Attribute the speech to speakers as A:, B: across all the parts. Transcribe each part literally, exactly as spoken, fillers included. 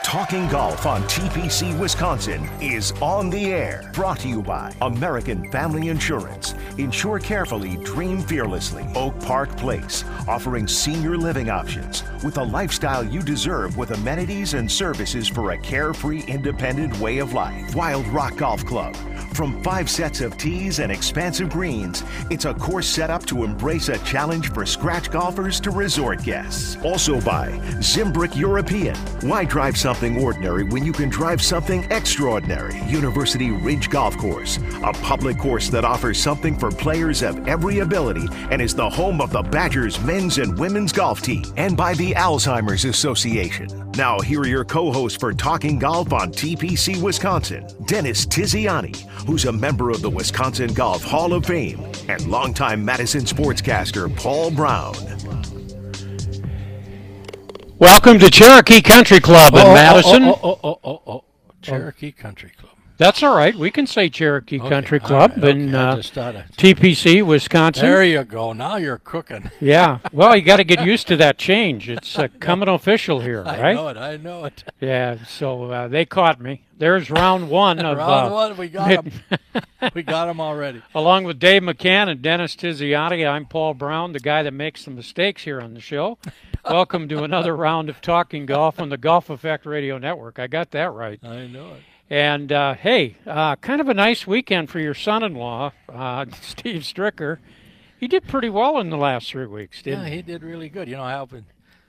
A: Talking Golf on T P C Wisconsin is on the air. Brought to you by American Family Insurance. Insure carefully, dream fearlessly. Oak Park Place, offering senior living options with a lifestyle you deserve with amenities and services for a carefree, independent way of life. Wild Rock Golf Club. From five sets of tees and expansive greens, it's a course set up to embrace a challenge for scratch golfers to resort guests. Also by Zimbrick European. Why drive something ordinary when you can drive something extraordinary? University Ridge Golf Course, a public course that offers something for players of every ability and is the home of the Badgers men's and women's golf team. And by the Alzheimer's Association. Now here are your co-hosts for Talking Golf on T P C Wisconsin, Dennis Tiziani, who's a member of the Wisconsin Golf Hall of Fame, and longtime Madison sportscaster Paul Brown.
B: Welcome to Cherokee Country Club in
C: oh,
B: Madison.
C: Oh, oh, oh, oh, oh, oh. Cherokee Country Club.
B: That's all right. We can say Cherokee
C: Okay,
B: Country Club
C: right,
B: in
C: okay, I
B: uh,
C: just thought it.
B: T P C, Wisconsin.
C: There you go. Now you're cooking.
B: Yeah. Well, you got to get used to that change. It's uh, coming official here,
C: I
B: right?
C: know it. I know it.
B: Yeah. So uh, they caught me. There's round one of
C: Round
B: uh,
C: one, we got him. We got him already.
B: Along with Dave McCann and Dennis Tiziani, I'm Paul Brown, the guy that makes the mistakes here on the show. Welcome to another round of Talking Golf on the Golf Effect Radio Network. I got that right.
C: I know it.
B: And, uh, hey, uh, kind of a nice weekend for your son-in-law, uh, Steve Stricker. He did pretty well in the last three weeks, didn't
C: Yeah,
B: he?
C: he did really good. You know, I often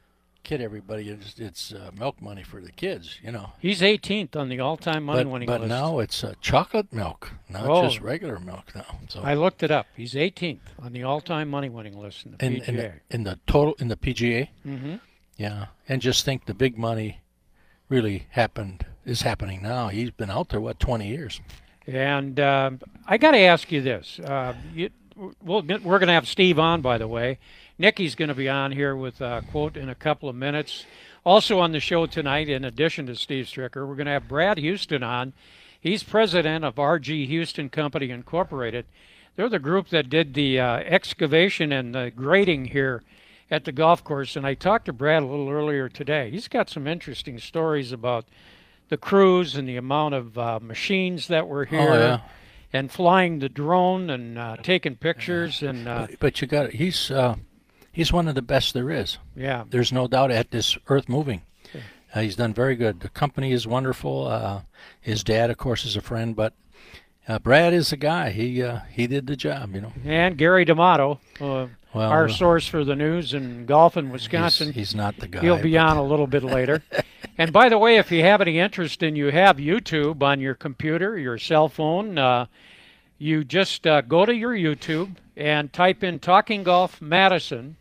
C: kid everybody. It's, it's uh, milk money for the kids, you know.
B: He's eighteenth on the all-time money
C: But,
B: winning
C: but
B: list.
C: now it's uh, chocolate milk, not
B: Oh.
C: just regular milk now. So
B: I looked it up. He's eighteenth on the all-time money winning list in the
C: in,
B: P G A.
C: in, the, in the total in the P G A,
B: Mm-hmm.
C: yeah. And just think the big money really happened is happening now. He's been out there what twenty years.
B: And uh, I got to ask you this. Uh, you, we'll get, we're going to have Steve on, by the way. Nikki's going to be on here with a quote in a couple of minutes. Also on the show tonight, in addition to Steve Stricker, we're going to have Brad Houston on. He's president of R G Houston Company Incorporated. They're the group that did the uh, excavation and the grading here at the golf course. And I talked to Brad a little earlier today. He's got some interesting stories about the crews and the amount of uh, machines that were here,
C: Oh, yeah.
B: and flying the drone and uh, taking pictures. And uh,
C: But, but you got he's uh, he's one of the best there is.
B: yeah,
C: There's no doubt at this earth moving. Uh, he's done very good. The company is wonderful. Uh, his dad, of course, is a friend, but uh, Brad is the guy. He uh, he did the job, you know.
B: and Gary D'Amato, uh,
C: Well,
B: our
C: uh,
B: source for the news in golf in Wisconsin.
C: He's, he's not the guy.
B: He'll be
C: but-
B: on a little bit later. And by the way, if you have any interest and you have YouTube on your computer, your cell phone, uh, you just uh, go to your YouTube and type in Talking Golf Madison.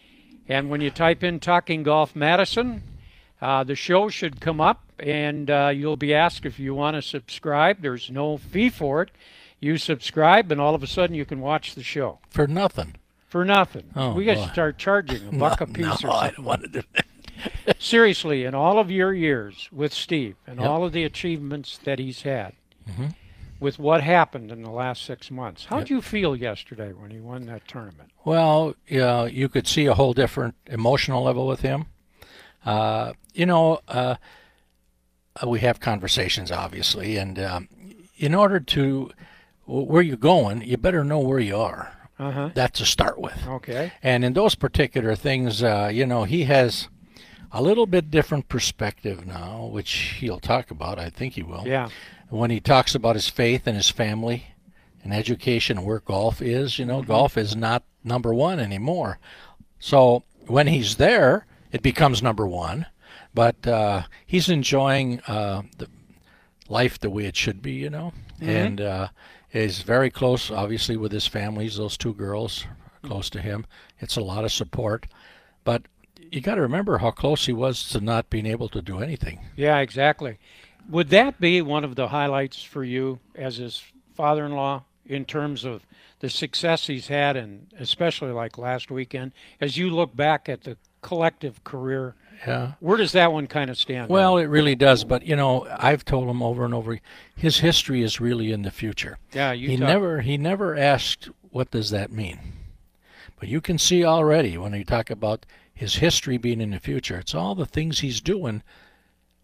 B: And when you type in Talking Golf Madison, uh, the show should come up, and uh, you'll be asked if you want to subscribe. There's no fee for it. You subscribe, and all of a sudden you can watch the show
C: for nothing.
B: for nothing.
C: Oh,
B: we got
C: boy.
B: to start charging a buck a piece
C: no,
B: or something.
C: I don't want to do that.
B: Seriously, in all of your years with Steve and
C: Yep.
B: all of the achievements that he's had,
C: Mhm.
B: with what happened in the last six months, how'd
C: Yep.
B: you feel yesterday when he won that tournament?
C: Well, yeah, you could see a whole different emotional level with him. Uh, you know, uh, we have conversations, obviously, and um, in order to where you're going, you better know where you are.
B: Uh-huh.
C: That's to start with.
B: Okay.
C: And in those particular things, uh, you know, he has a little bit different perspective now, which he'll talk about. I think he will.
B: Yeah.
C: When he talks about his faith and his family and education and where golf is, you know,
B: Mm-hmm.
C: golf is not number one anymore. So when he's there, it becomes number one. But uh, he's enjoying uh, the life the way it should be, you know,
B: Mhm.
C: and uh, is very close, obviously, with his families. Those two girls are close to him. It's a lot of support. But you got to remember how close he was to not being able to do anything.
B: Yeah, exactly. Would that be one of the highlights for you as his father-in-law in terms of the success he's had, and especially like last weekend, as you look back at the collective career?
C: Yeah.
B: Where does that one kind of stand?
C: Well,
B: out?
C: it really does. But, you know, I've told him over and over, his history is really in the future.
B: yeah, you
C: He
B: talk-
C: never he never asked, what does that mean? But you can see already when you talk about his history being in the future, it's all the things he's doing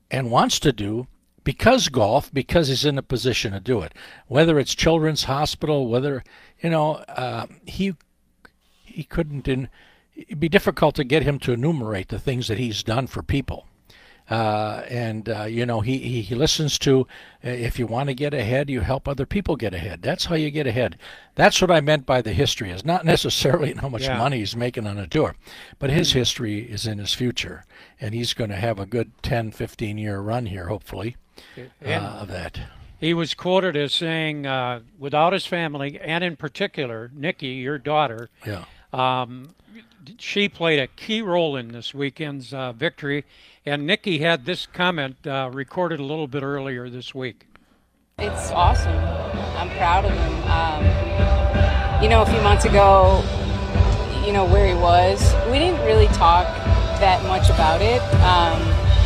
C: and wants to do because golf, because he's in a position to do it. Whether it's Children's Hospital, whether, you know, uh, he he couldn't, in, it'd be difficult to get him to enumerate the things that he's done for people. Uh, and, uh, you know, he, he, he listens to, uh, if you want to get ahead, you help other people get ahead. That's how you get ahead. That's what I meant by the history, is not necessarily how much
B: yeah.
C: money he's making on a tour, but his history is in his future. And he's going to have a good ten, fifteen year run here, hopefully, uh, of that.
B: He was quoted as saying, uh, without his family, and in particular, Nikki, your daughter,
C: yeah.
B: um, she played a key role in this weekend's uh, victory. And Nikki had this comment uh, recorded a little bit earlier this week.
D: It's awesome. I'm proud of him. Um, you know, a few months ago, you know, where he was, we didn't really talk that much about it. Um,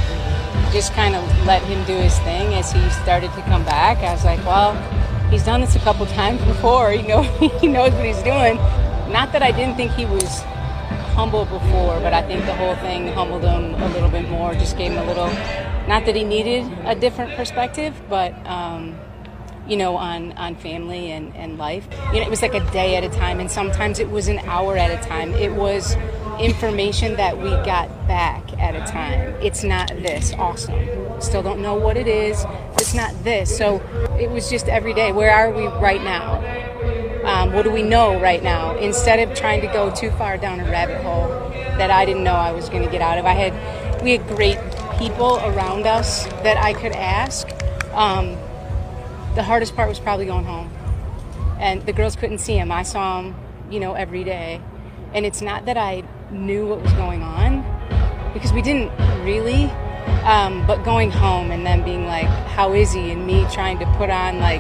D: just kind of let him do his thing as he started to come back. I was like, well, he's done this a couple times before. You know, he knows what he's doing. Not that I didn't think he was humble before, but I think the whole thing humbled him a little bit more, just gave him a little, not that he needed a different perspective, but um, you know, on, on family and, and life. You know, it was like a day at a time, and sometimes it was an hour at a time. It was information that we got back at a time. It's not this, awesome. Still don't know what it is. It's not this. So it was just every day. Where are we right now? Um, what do we know right now? Instead of trying to go too far down a rabbit hole that I didn't know I was going to get out of. I had, we had great people around us that I could ask. Um, the hardest part was probably going home. And the girls couldn't see him. I saw him, you know, every day. And it's not that I knew what was going on, because we didn't really. Um, but going home and then being like, how is he? And me trying to put on like,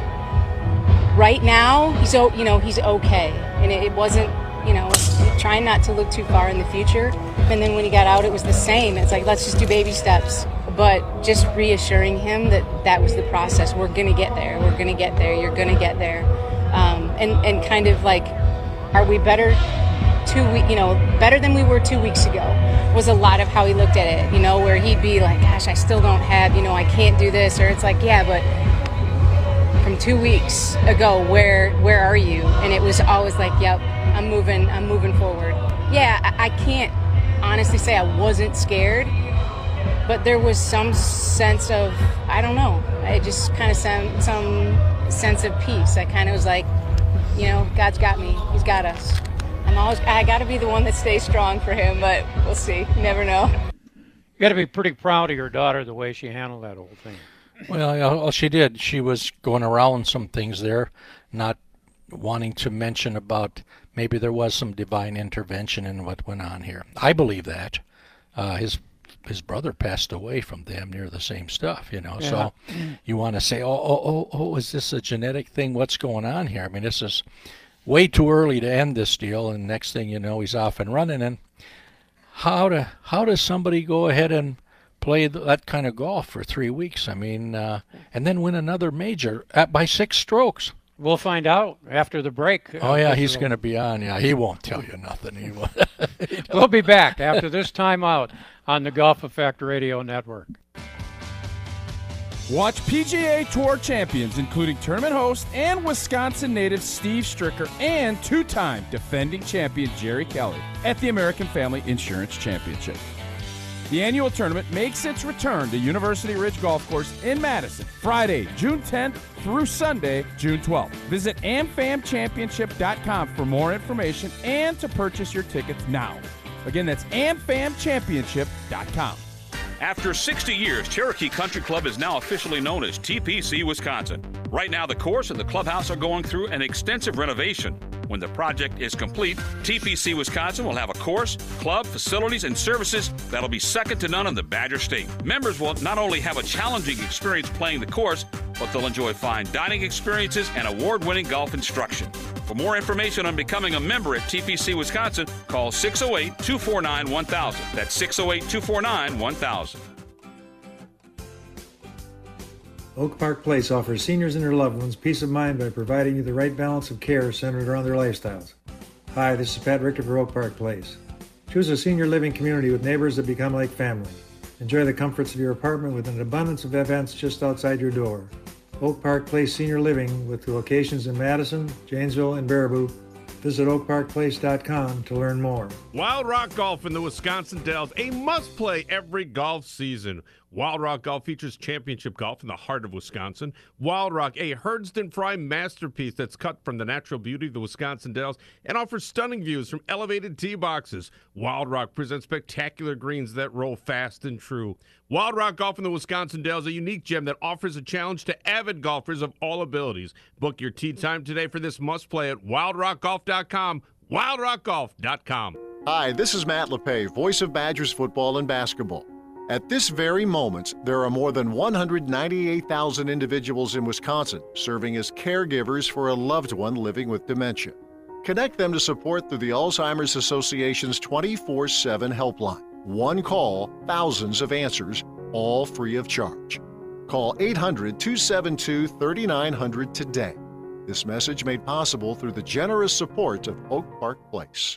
D: right now, he's, you know, he's okay. And it, it wasn't, you know, trying not to look too far in the future. And then when he got out, it was the same. It's like, let's just do baby steps. But just reassuring him that that was the process. We're going to get there. We're going to get there. You're going to get there. Um, and, and kind of like, are we better two weeks, you know, better than we were two weeks ago was a lot of how he looked at it, you know, where he'd be like, gosh, I still don't have, you know, I can't do this. Or it's like, yeah, but from two weeks ago, where where are you? And it was always like, yep, I'm moving, I'm moving forward. Yeah, I, I can't honestly say I wasn't scared, but there was some sense of, I don't know, I just kind of some some sense of peace. I kind of was like, you know, God's got me, He's got us. I'm always, I got to be the one that stays strong for him, but we'll see. You never know.
B: You got to be pretty proud of your daughter, the way she handled that whole thing.
C: Well, well, she did. She was going around some things there, not wanting to mention about maybe there was some divine intervention in what went on here. I believe that. Uh, his his brother passed away from damn near the same stuff, you know. Yeah. So you want to say, oh, oh, oh, oh, is this a genetic thing? What's going on here? I mean, this is way too early to end this deal, and next thing you know, he's off and running. And how to how does somebody go ahead and play that kind of golf for three weeks? I mean, uh, and then win another major at, by six strokes.
B: We'll find out after the break.
C: Oh, yeah, he's going to be on. Yeah, he won't tell you nothing. He won't.
B: We'll be back after this timeout on the Golf Effect Radio Network.
E: Watch P G A Tour champions, including tournament host and Wisconsin native Steve Stricker and two-time defending champion Jerry Kelly at the American Family Insurance Championship. The annual tournament makes its return to University Ridge Golf Course in Madison, Friday, June tenth through Sunday, June twelfth. Visit am fam championship dot com for more information and to purchase your tickets now. Again, that's am fam championship dot com.
F: After sixty years, Cherokee Country Club is now officially known as T P C Wisconsin. Right now, the course and the clubhouse are going through an extensive renovation. When the project is complete, T P C Wisconsin will have a course, club, facilities, and services that'll be second to none in the Badger State. Members will not only have a challenging experience playing the course, but they'll enjoy fine dining experiences and award-winning golf instruction. For more information on becoming a member at T P C Wisconsin, call six oh eight, two four nine, one thousand. That's six oh eight, two four nine, one thousand.
G: Oak Park Place offers seniors and their loved ones peace of mind by providing you the right balance of care centered around their lifestyles. Hi, this is Pat Richter for Oak Park Place. Choose a senior living community with neighbors that become like family. Enjoy the comforts of your apartment with an abundance of events just outside your door. Oak Park Place Senior Living with locations in Madison, Janesville, and Baraboo. Visit oak park place dot com to learn more.
H: Wild Rock Golf in the Wisconsin Dells, a must-play every golf season. Wild Rock Golf features championship golf in the heart of Wisconsin. Wild Rock, a Herdston Fry masterpiece that's cut from the natural beauty of the Wisconsin Dells and offers stunning views from elevated tee boxes. Wild Rock presents spectacular greens that roll fast and true. Wild Rock Golf in the Wisconsin Dells, a unique gem that offers a challenge to avid golfers of all abilities. Book your tee time today for this must-play at wild rock golf dot com, wild rock golf dot com.
I: Hi, this is Matt LePay, voice of Badgers football and basketball. At this very moment, there are more than one hundred ninety-eight thousand individuals in Wisconsin serving as caregivers for a loved one living with dementia. Connect them to support through the Alzheimer's Association's twenty-four seven helpline. One call, thousands of answers, all free of charge. Call eight hundred, two seven two, three nine zero zero today. This message made possible through the generous support of Oak Park Place.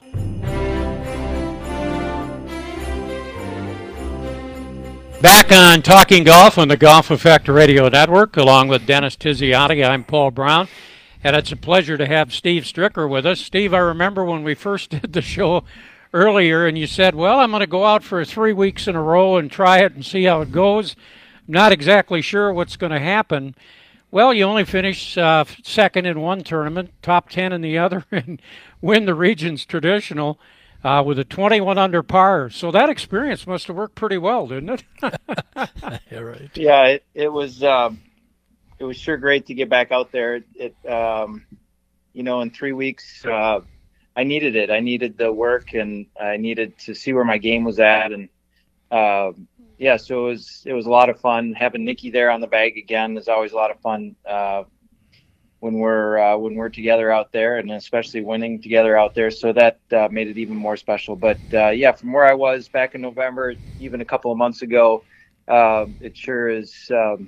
B: Back on Talking Golf on the Golf Effect Radio Network, along with Dennis Tiziati. I'm Paul Brown, and it's a pleasure to have Steve Stricker with us. Steve, I remember when we first did the show earlier, and you said, well, I'm going to go out for three weeks in a row and try it and see how it goes. Not exactly sure what's going to happen. Well, you only finished uh, second in one tournament, top ten in the other, and win the Regions Traditional. Uh, with a twenty-one under par. So that experience must have worked pretty well, didn't it?
C: Yeah, right.
J: Yeah, it, it was um, it was sure great to get back out there. It, um, you know, in three weeks, uh, I needed it. I needed the work, and I needed to see where my game was at. And uh, yeah, so it was it was a lot of fun. Having Nikki there on the bag again is always a lot of fun. Uh, when we're uh, when we're together out there, and especially winning together out there. So that uh, made it even more special. But uh, yeah, from where I was back in November, even a couple of months ago, uh, it sure is. Um,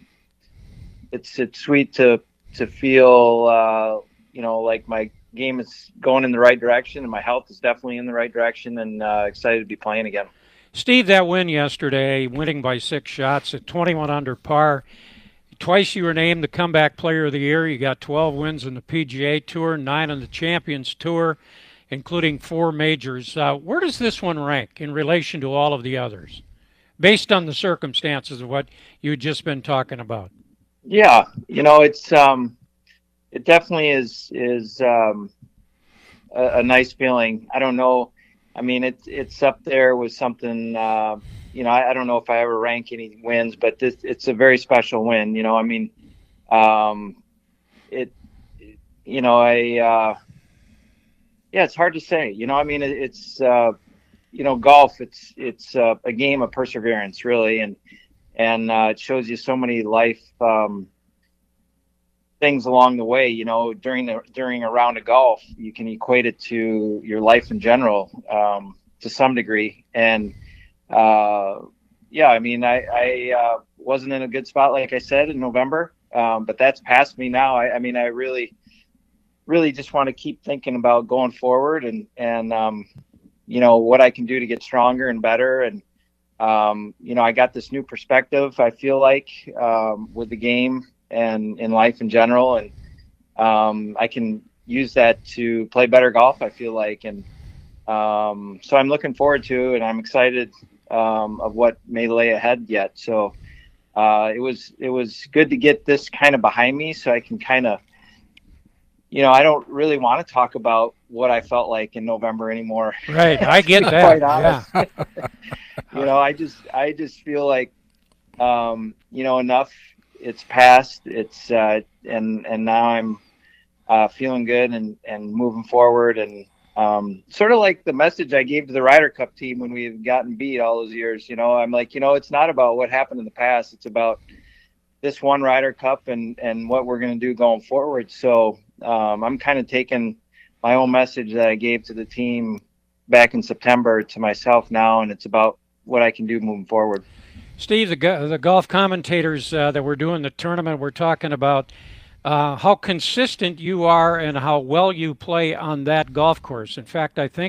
J: it's it's sweet to to feel uh, you know, like my game is going in the right direction, and my health is definitely in the right direction, and uh, excited to be playing again.
B: Steve, that win yesterday, winning by six shots at twenty-one under par. Twice you were named the Comeback Player of the Year. You got twelve wins on the P G A Tour, nine on the Champions Tour, including four majors. Uh, where does this one rank in relation to all of the others, based on the circumstances of what you've just been talking about?
J: Yeah, you know, it's um, it definitely is is um, a, a nice feeling. I don't know. I mean, it's it's up there with something. Uh, You know, I, I don't know if I ever rank any wins, but this, it's a very special win. You know, I mean, um, it, you know, I, uh, yeah, it's hard to say. You know, I mean, it, it's, uh, you know, golf. It's it's uh, a game of perseverance, really, and and uh, it shows you so many life um, things along the way. You know, during the during a round of golf, you can equate it to your life in general um, to some degree, and. Uh, yeah, I mean, I, I uh, wasn't in a good spot, like I said, in November, um, but that's past me now. I, I mean, I really, really just want to keep thinking about going forward and, and um, you know, what I can do to get stronger and better. And, um, you know, I got this new perspective, I feel like, um, with the game and in life in general. And um, I can use that to play better golf, I feel like. And um, so I'm looking forward to, and I'm excited Um, of what may lay ahead yet. So uh, it was it was good to get this kind of behind me, so I can kind of, you know, I don't really want to talk about what I felt like in November anymore.
B: Right, I get that.
J: Quite honest.
B: Yeah.
J: You know, I just I just feel like, um, you know, enough. It's past. It's uh, and and now I'm uh, feeling good and and moving forward, and Um, sort of like the message I gave to the Ryder Cup team when we had gotten beat all those years. You know, I'm like, you know, it's not about what happened in the past. It's about this one Ryder Cup and, and what we're going to do going forward. So um, I'm kind of taking my own message that I gave to the team back in September to myself now, and it's about what I can do moving forward.
B: Steve, the, the golf commentators uh, that were doing the tournament were talking about Uh, how consistent you are and how well you play on that golf course. In fact, I think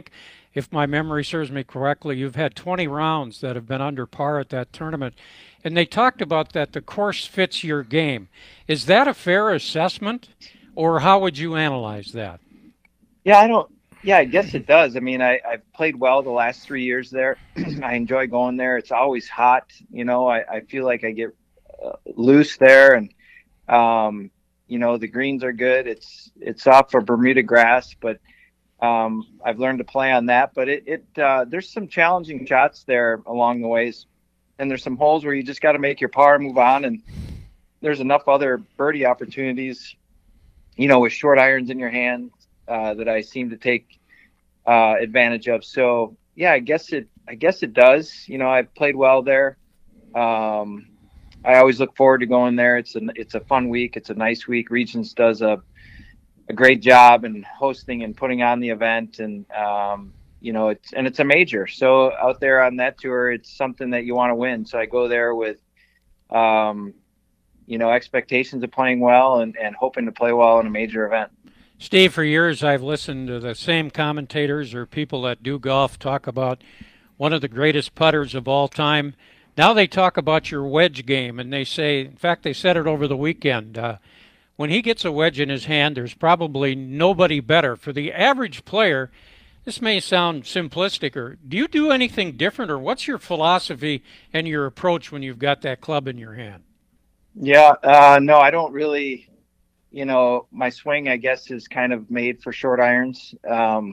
B: if my memory serves me correctly, you've had twenty rounds that have been under par at that tournament. And they talked about that the course fits your game. Is that a fair assessment, or how would you analyze that?
J: Yeah, I don't. Yeah, I guess it does. I mean, I, I've played well the last three years there. I enjoy going there. It's always hot. You know, I, I feel like I get uh, loose there, and um, you know, the greens are good. It's it's off of Bermuda grass, but um, I've learned to play on that. But it, it uh, there's some challenging shots there along the ways, and there's some holes where you just got to make your par, move on, and there's enough other birdie opportunities, you know, with short irons in your hand. Uh, that I seem to take uh, advantage of. So yeah, I guess it. I guess it does. You know, I've played well there. Um, I always look forward to going there. It's a it's a fun week. It's a nice week. Regions does a a great job in hosting and putting on the event, and um, you know, it's and it's a major. So out there on that tour, it's something that you want to win. So I go there with, um, you know, expectations of playing well and and hoping to play well in a major event.
B: Steve, for years I've listened to the same commentators or people that do golf talk about one of the greatest putters of all time. Now they talk about your wedge game, and they say, in fact, they said it over the weekend, uh, when he gets a wedge in his hand, there's probably nobody better. For the average player, this may sound simplistic, or do you do anything different, or what's your philosophy and your approach when you've got that club in your hand?
J: Yeah, uh, no, I don't really... You know, my swing, I guess, is kind of made for short irons. Um,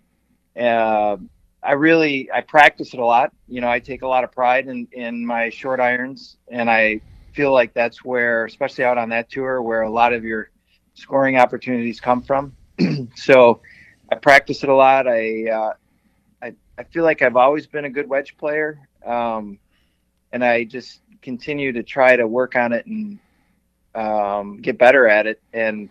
J: uh, I really, I practice it a lot. You know, I take a lot of pride in, in my short irons, and I feel like that's where, especially out on that tour, where a lot of your scoring opportunities come from. So I practice it a lot. I, uh, I, I feel like I've always been a good wedge player. Um, and I just continue to try to work on it and, um, get better at it. And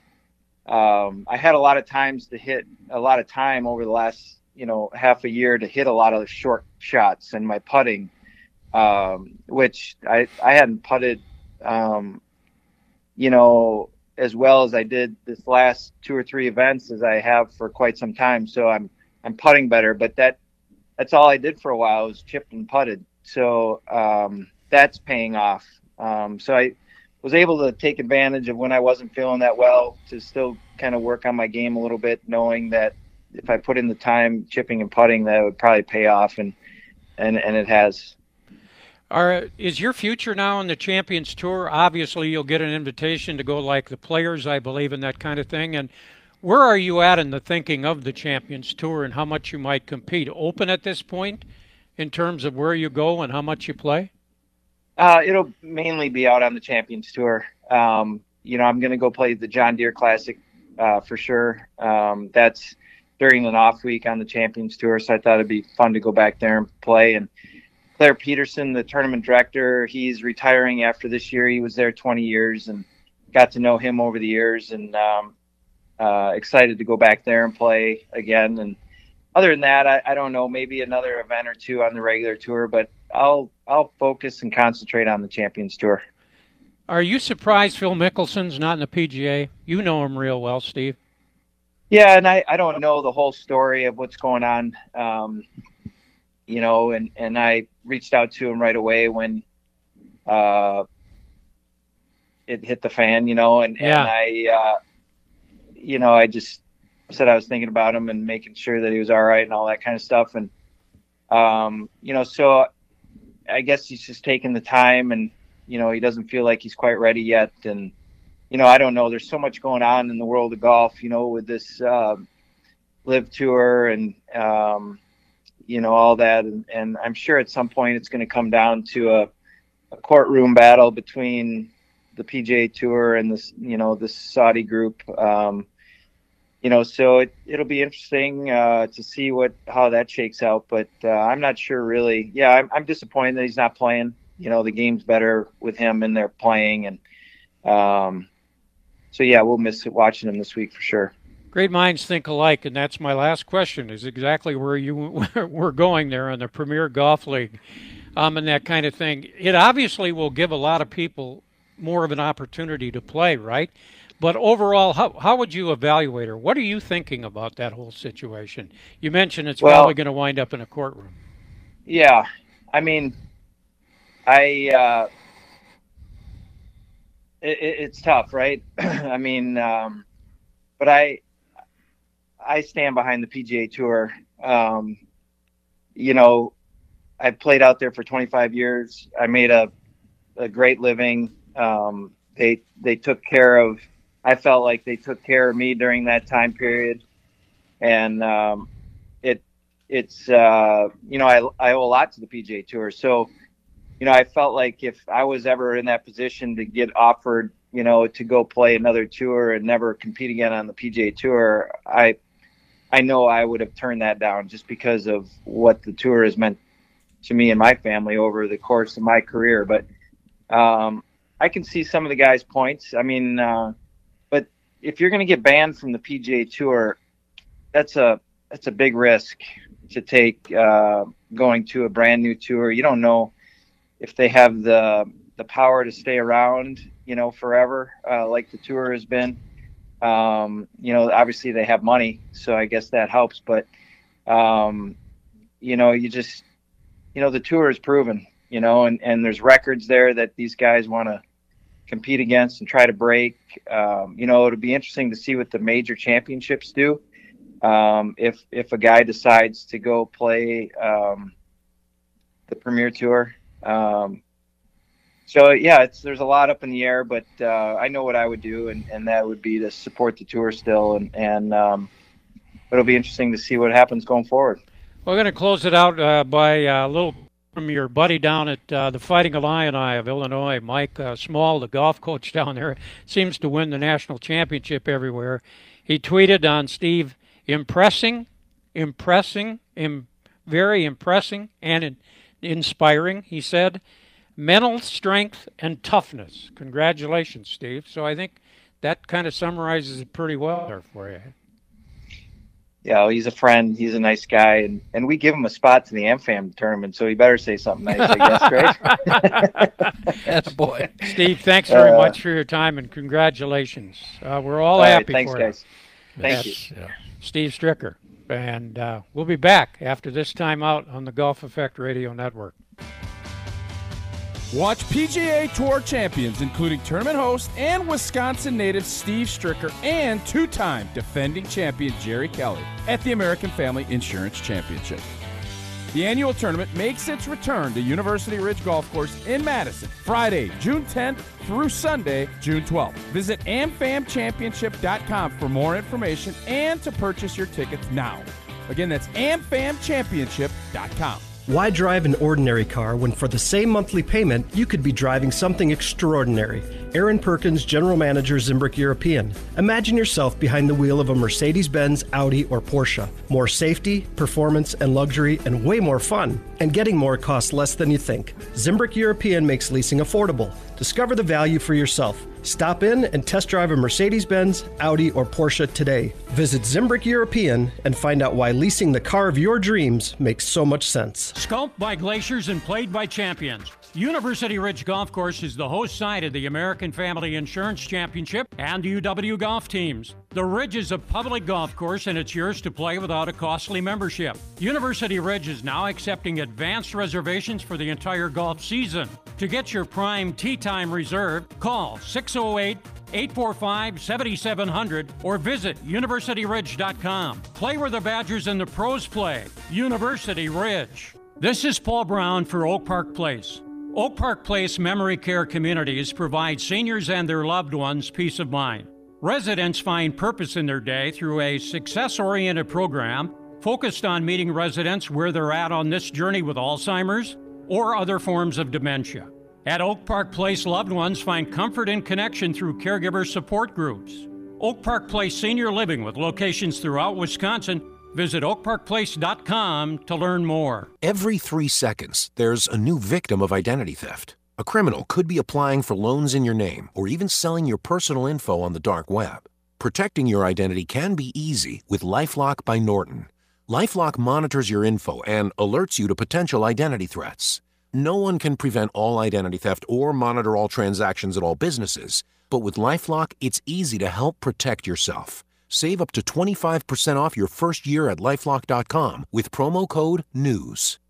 J: um, I had a lot of times to hit a lot of time over the last, you know, half a year to hit a lot of short shots and my putting, um, which I, I hadn't putted, um, you know, as well as I did this last two or three events as I have for quite some time. So I'm, I'm putting better, but that, that's all I did for a while was chipped and putted. So um, that's paying off. Um, so I, was able to take advantage of when I wasn't feeling that well to still kind of work on my game a little bit, knowing that if I put in the time chipping and putting, that would probably pay off, and and, and it has.
B: Are, is your future now on the Champions Tour? Obviously, you'll get an invitation to go like the Players, I believe, and that kind of thing. And where are you at in the thinking of the Champions Tour and how much you might compete? Open at this point in terms of where you go and how much you play?
J: Uh, it'll mainly be out on the Champions Tour. Um, you know, I'm going to go play the John Deere Classic uh, for sure. Um, that's during an off week on the Champions Tour, so I thought it'd be fun to go back there and play. And Claire Peterson, the tournament director, he's retiring after this year. He was there twenty years and got to know him over the years, and um, uh, excited to go back there and play again. And other than that, I, I don't know, maybe another event or two on the regular tour, but I'll I'll focus and concentrate on the Champions Tour.
B: Are you surprised Phil Mickelson's not in the P G A? You know him real well, Steve.
J: Yeah, and I, I don't know the whole story of what's going on, um, you know, and, and I reached out to him right away when uh, it hit the fan, you know, and,
B: yeah.
J: and I, uh, you know, I just said I was thinking about him and making sure that he was all right and all that kind of stuff. And, um, you know, so I guess he's just taking the time, and, you know, he doesn't feel like he's quite ready yet. And, you know, I don't know. There's so much going on in the world of golf, you know, with this uh, Live Tour and, um, you know, all that. And, and I'm sure at some point it's going to come down to a, a courtroom battle between the P G A Tour and this, you know, this Saudi group. Um, you know, so it, it'll be interesting uh, to see what how that shakes out. But uh, I'm not sure really. Yeah, I'm, I'm disappointed that he's not playing. You know, the game's better with him in there playing. And um, so, yeah, we'll miss watching him this week for sure.
B: Great minds think alike, and that's my last question, is exactly where you were going there on the Premier Golf League um, and that kind of thing. It obviously will give a lot of people more of an opportunity to play, right? But overall, how how would you evaluate her? What are you thinking about that whole situation? You mentioned it's
J: Well,
B: probably going to wind up in a courtroom.
J: Yeah, I mean, I uh, it, it's tough, right? I mean, um, but I I stand behind the P G A Tour. Um, you know, I played out there for twenty-five years. I made a a great living. Um, they they took care of. I felt like they took care of me during that time period, and um, it it's uh, you know I I owe a lot to the P G A Tour. So, you know, I felt like if I was ever in that position to get offered, you know, to go play another tour and never compete again on the P G A Tour, I I know I would have turned that down just because of what the tour has meant to me and my family over the course of my career. But um, I can see some of the guys' points. I mean. Uh, But if you're going to get banned from the P G A Tour, that's a that's a big risk to take uh, going to a brand new tour. You don't know if they have the the power to stay around, you know, forever, uh, like the tour has been. Um, you know, obviously they have money, so I guess that helps. But um, you know, you just you know the tour is proven, you know, and and there's records there that these guys want to compete against and try to break. Um, you know, it'll be interesting to see what the major championships do. Um, if if a guy decides to go play um, the Premier Tour. Um, so yeah, it's there's a lot up in the air, but uh, I know what I would do, and, and that would be to support the tour still, and and um, it'll be interesting to see what happens going forward.
B: We're going to close it out uh, by a little from your buddy down at uh, the Fighting Illini of Illinois, Mike uh, Small, the golf coach down there, seems to win the national championship everywhere. He tweeted on Steve, impressing, impressing, im- very impressing and in- inspiring. He said, mental strength and toughness. Congratulations, Steve. So I think that kind of summarizes it pretty well there for you.
J: Yeah, well, he's a friend. He's a nice guy, and, and we give him a spot to the AmFam tournament, so he better say something nice, I guess, right?
C: That's boy.
B: Steve, thanks very
J: Uh,
B: much for your time, and congratulations. Uh, we're all,
J: all right,
B: happy
J: thanks,
B: for
J: guys.
B: you.
J: Thank
B: That's,
J: you.
B: uh, Steve Stricker. And uh, we'll be back after this time out on the Golf Effect Radio Network.
E: Watch P G A Tour champions, including tournament host and Wisconsin native Steve Stricker and two-time defending champion Jerry Kelly at the American Family Insurance Championship. The annual tournament makes its return to University Ridge Golf Course in Madison, Friday, June tenth through Sunday, June twelfth. Visit am fam championship dot com for more information and to purchase your tickets now. Again, that's am fam championship dot com.
K: Why drive an ordinary car when for the same monthly payment, you could be driving something extraordinary? Aaron Perkins, General Manager, Zimbrick European. Imagine yourself behind the wheel of a Mercedes-Benz, Audi, or Porsche. More safety, performance, and luxury, and way more fun. And getting more costs less than you think. Zimbrick European makes leasing affordable. Discover the value for yourself. Stop in and test drive a Mercedes-Benz, Audi, or Porsche today. Visit Zimbrick European and find out why leasing the car of your dreams makes so much sense.
B: Sculpted by glaciers and played by champions, University Ridge Golf Course is the host site of the American Family Insurance Championship and U W golf teams. The Ridge is a public golf course and it's yours to play without a costly membership. University Ridge is now accepting advanced reservations for the entire golf season. To get your prime tee time reserved, call six oh eight, eight four five, seven seven zero zero or visit university ridge dot com. Play where the Badgers and the pros play. University Ridge. This is Paul Brown for Oak Park Place. Oak Park Place Memory Care Communities provide seniors and their loved ones peace of mind. Residents find purpose in their day through a success-oriented program focused on meeting residents where they're at on this journey with Alzheimer's or other forms of dementia. At Oak Park Place, loved ones find comfort and connection through caregiver support groups. Oak Park Place Senior Living with locations throughout Wisconsin. Visit oak park place dot com to learn more.
L: Every three seconds, there's a new victim of identity theft. A criminal could be applying for loans in your name or even selling your personal info on the dark web. Protecting your identity can be easy with LifeLock by Norton. LifeLock monitors your info and alerts you to potential identity threats. No one can prevent all identity theft or monitor all transactions at all businesses, But with LifeLock, it's easy to help protect yourself. Save up to twenty-five percent off your first year at LifeLock dot com with promo code NEWS.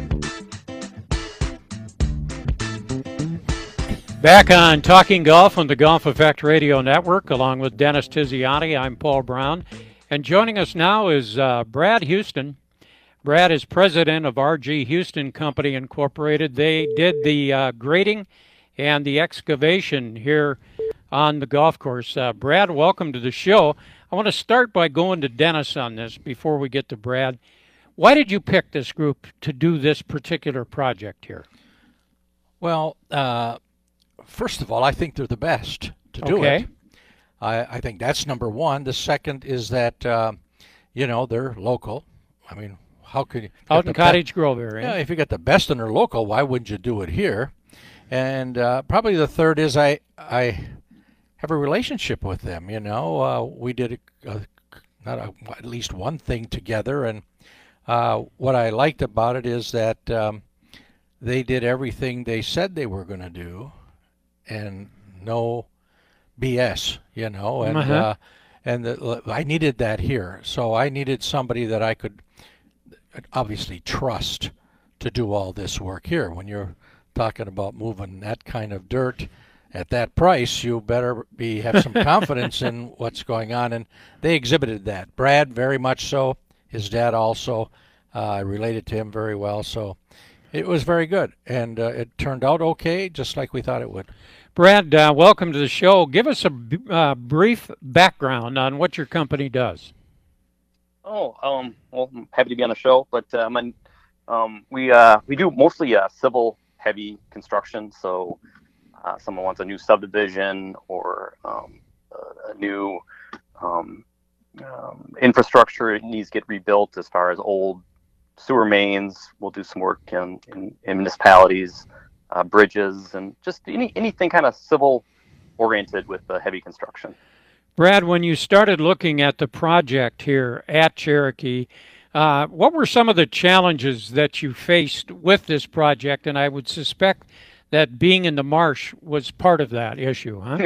B: Back on Talking Golf on the Golf Effect Radio Network, along with Dennis Tiziani. I'm Paul Brown. And joining us now is uh, Brad Houston. Brad is president of R G Houston Company Incorporated. They did the uh, grading and the excavation here on the golf course. Uh, Brad, welcome to the show. I want to start by going to Dennis on this before we get to Brad. Why did you pick this group to do this particular project here?
C: Well, uh, first of all, I think they're the best to do
B: okay.
C: it. I, I think that's number one. The second is that, uh, you know, they're local. I mean, how could you?
B: Out in Cottage Grove area.
C: Yeah, if you get the best and they're local, why wouldn't you do it here? And uh, probably the third is I I have a relationship with them. You know, uh, we did a, a, not a, at least one thing together, and uh, what I liked about it is that um, they did everything they said they were going to do, and no B S. You know, and
B: uh-huh.
C: uh, and the, I needed that here. So I needed somebody that I could obviously trust to do all this work here. When you're talking about moving that kind of dirt at that price, you better be have some confidence in what's going on, and they exhibited that. Brad, very much so. His dad also. I uh, related to him very well, so it was very good, and uh, it turned out okay, just like we thought it would.
B: Brad, uh, welcome to the show. Give us a uh, brief background on what your company does.
M: Oh, um, well, I'm happy to be on the show, but um, I'm, um, we uh, we do mostly uh, civil heavy construction. So uh, someone wants a new subdivision or um, a, a new um, um, infrastructure. It needs to get rebuilt as far as old sewer mains. We'll do some work in, in, in municipalities, uh, bridges, and just any anything kind of civil oriented with the heavy construction.
B: Brad, when you started looking at the project here at Cherokee, uh, what were some of the challenges that you faced with this project? And I would suspect that being in the marsh was part of that issue, huh?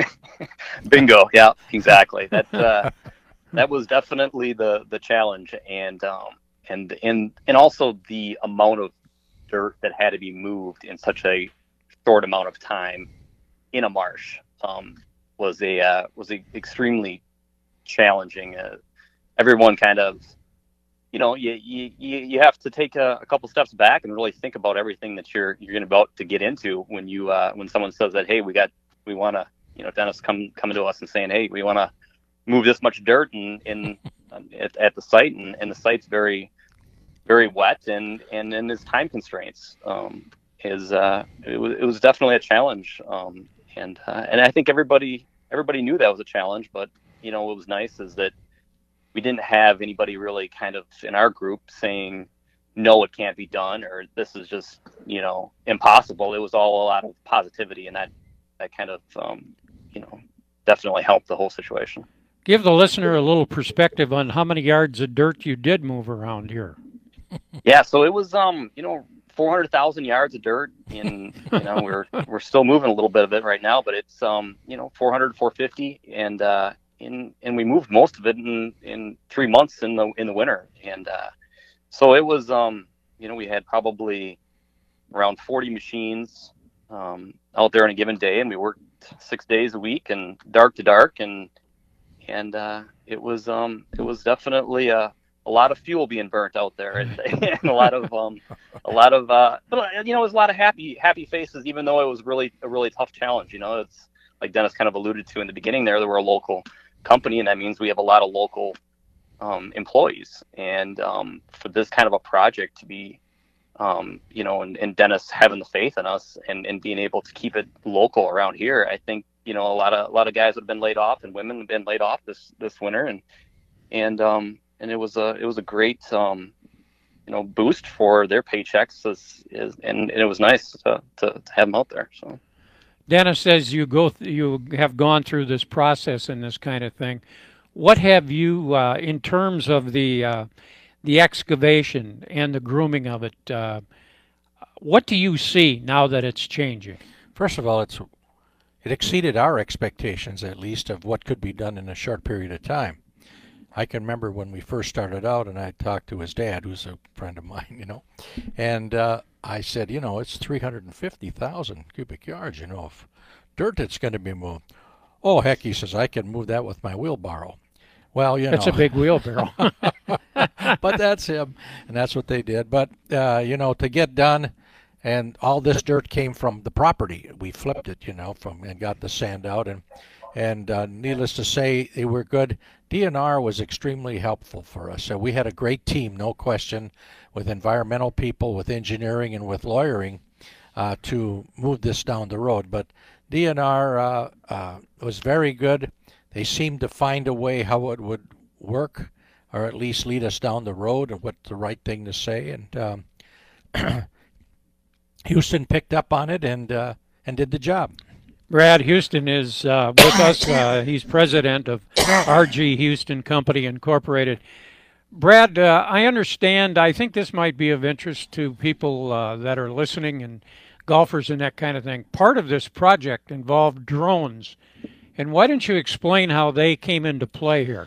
M: Bingo. Yeah, exactly. That uh, that was definitely the the challenge, and um, and and and also the amount of dirt that had to be moved in such a short amount of time in a marsh. Um, was a uh, was a extremely challenging. Uh, everyone kind of, you know, you you you have to take a, a couple steps back and really think about everything that you're you're going about to get into when you uh, when someone says that, hey, we got we want to, you know, Dennis come coming to us and saying, hey, we want to move this much dirt in in at, at the site, and, and the site's very very wet, and and and there's time constraints. Um, is uh, it was it was definitely a challenge. Um, And uh, and I think everybody everybody knew that was a challenge, but you know what was nice is that we didn't have anybody really kind of in our group saying no, it can't be done, or this is just you know impossible. It was all a lot of positivity, and that that kind of um, you know definitely helped the whole situation.
B: Give the listener a little perspective on how many yards of dirt you did move around here.
M: Yeah, so it was um you know. four hundred thousand yards of dirt, and you know we're we're still moving a little bit of it right now, but it's um you know four hundred, four fifty, and uh in and we moved most of it in in three months in the in the winter, and uh so it was um you know we had probably around forty machines um out there on a given day, and we worked six days a week and dark to dark, and and uh it was um it was definitely a a lot of fuel being burnt out there, and, and a lot of um, a lot of uh, but you know, it was a lot of happy happy faces, even though it was really a really tough challenge. You know, it's like Dennis kind of alluded to in the beginning there. There were a local company, and that means we have a lot of local um, employees. And um, for this kind of a project to be, um, you know, and, and Dennis having the faith in us and, and being able to keep it local around here, I think you know a lot of a lot of guys have been laid off, and women have been laid off this this winter, and and um. And it was a it was a great um, you know boost for their paychecks, as, as, and, and it was nice to, to, to have them out there. So,
B: Dennis, as you go th- you have gone through this process and this kind of thing, what have you uh, in terms of the uh, the excavation and the grooming of it? Uh, what do you see now that it's changing?
C: First of all, it's it exceeded our expectations, at least, of what could be done in a short period of time. I can remember when we first started out, and I talked to his dad, who's a friend of mine, you know, and uh, I said, you know, it's three hundred fifty thousand cubic yards, you know, of dirt that's going to be moved. Oh, heck, he says, I can move that with my wheelbarrow. Well, you know.
B: That's a big wheelbarrow.
C: But that's him, and that's what they did. But, uh, you know, to get done, and all this dirt came from the property. We flipped it, you know, from and got the sand out, and and uh, needless to say, they were good. D N R was extremely helpful for us. So we had a great team, no question, with environmental people, with engineering, and with lawyering uh, to move this down the road. But D N R uh, uh, was very good. They seemed to find a way how it would work, or at least lead us down the road of what the right thing to say. And um, Houston picked up on it and uh, and did the job.
B: Brad Houston is uh, with us. Uh, he's president of R G Houston Company Incorporated. Brad, uh, I understand, I think this might be of interest to people uh, that are listening and golfers and that kind of thing. Part of this project involved drones. And why don't you explain how they came into play here?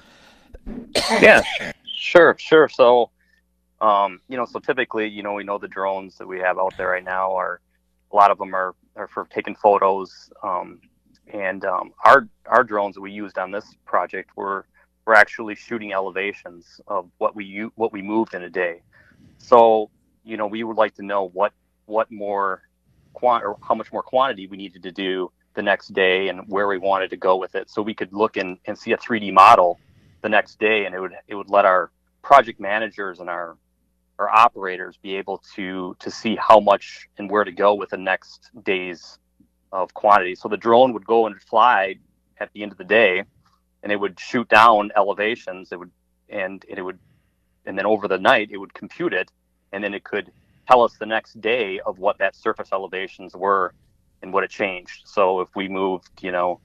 M: Yeah, sure, sure. So, um, you know, so typically, you know, we know the drones that we have out there right now are, a lot of them are, are for taking photos. Um, and um, our our drones that we used on this project were were actually shooting elevations of what we u- what we moved in a day. So, you know, we would like to know what what more quant or how much more quantity we needed to do the next day and where we wanted to go with it, so we could look in and see a three D model the next day, and it would it would let our project managers and our our operators be able to to see how much and where to go with the next day's of quantity. So the drone would go and fly at the end of the day, and it would shoot down elevations. It would and, and it would and then over the night it would compute it, and then it could tell us the next day of what that surface elevations were and what it changed. So if we moved, you know,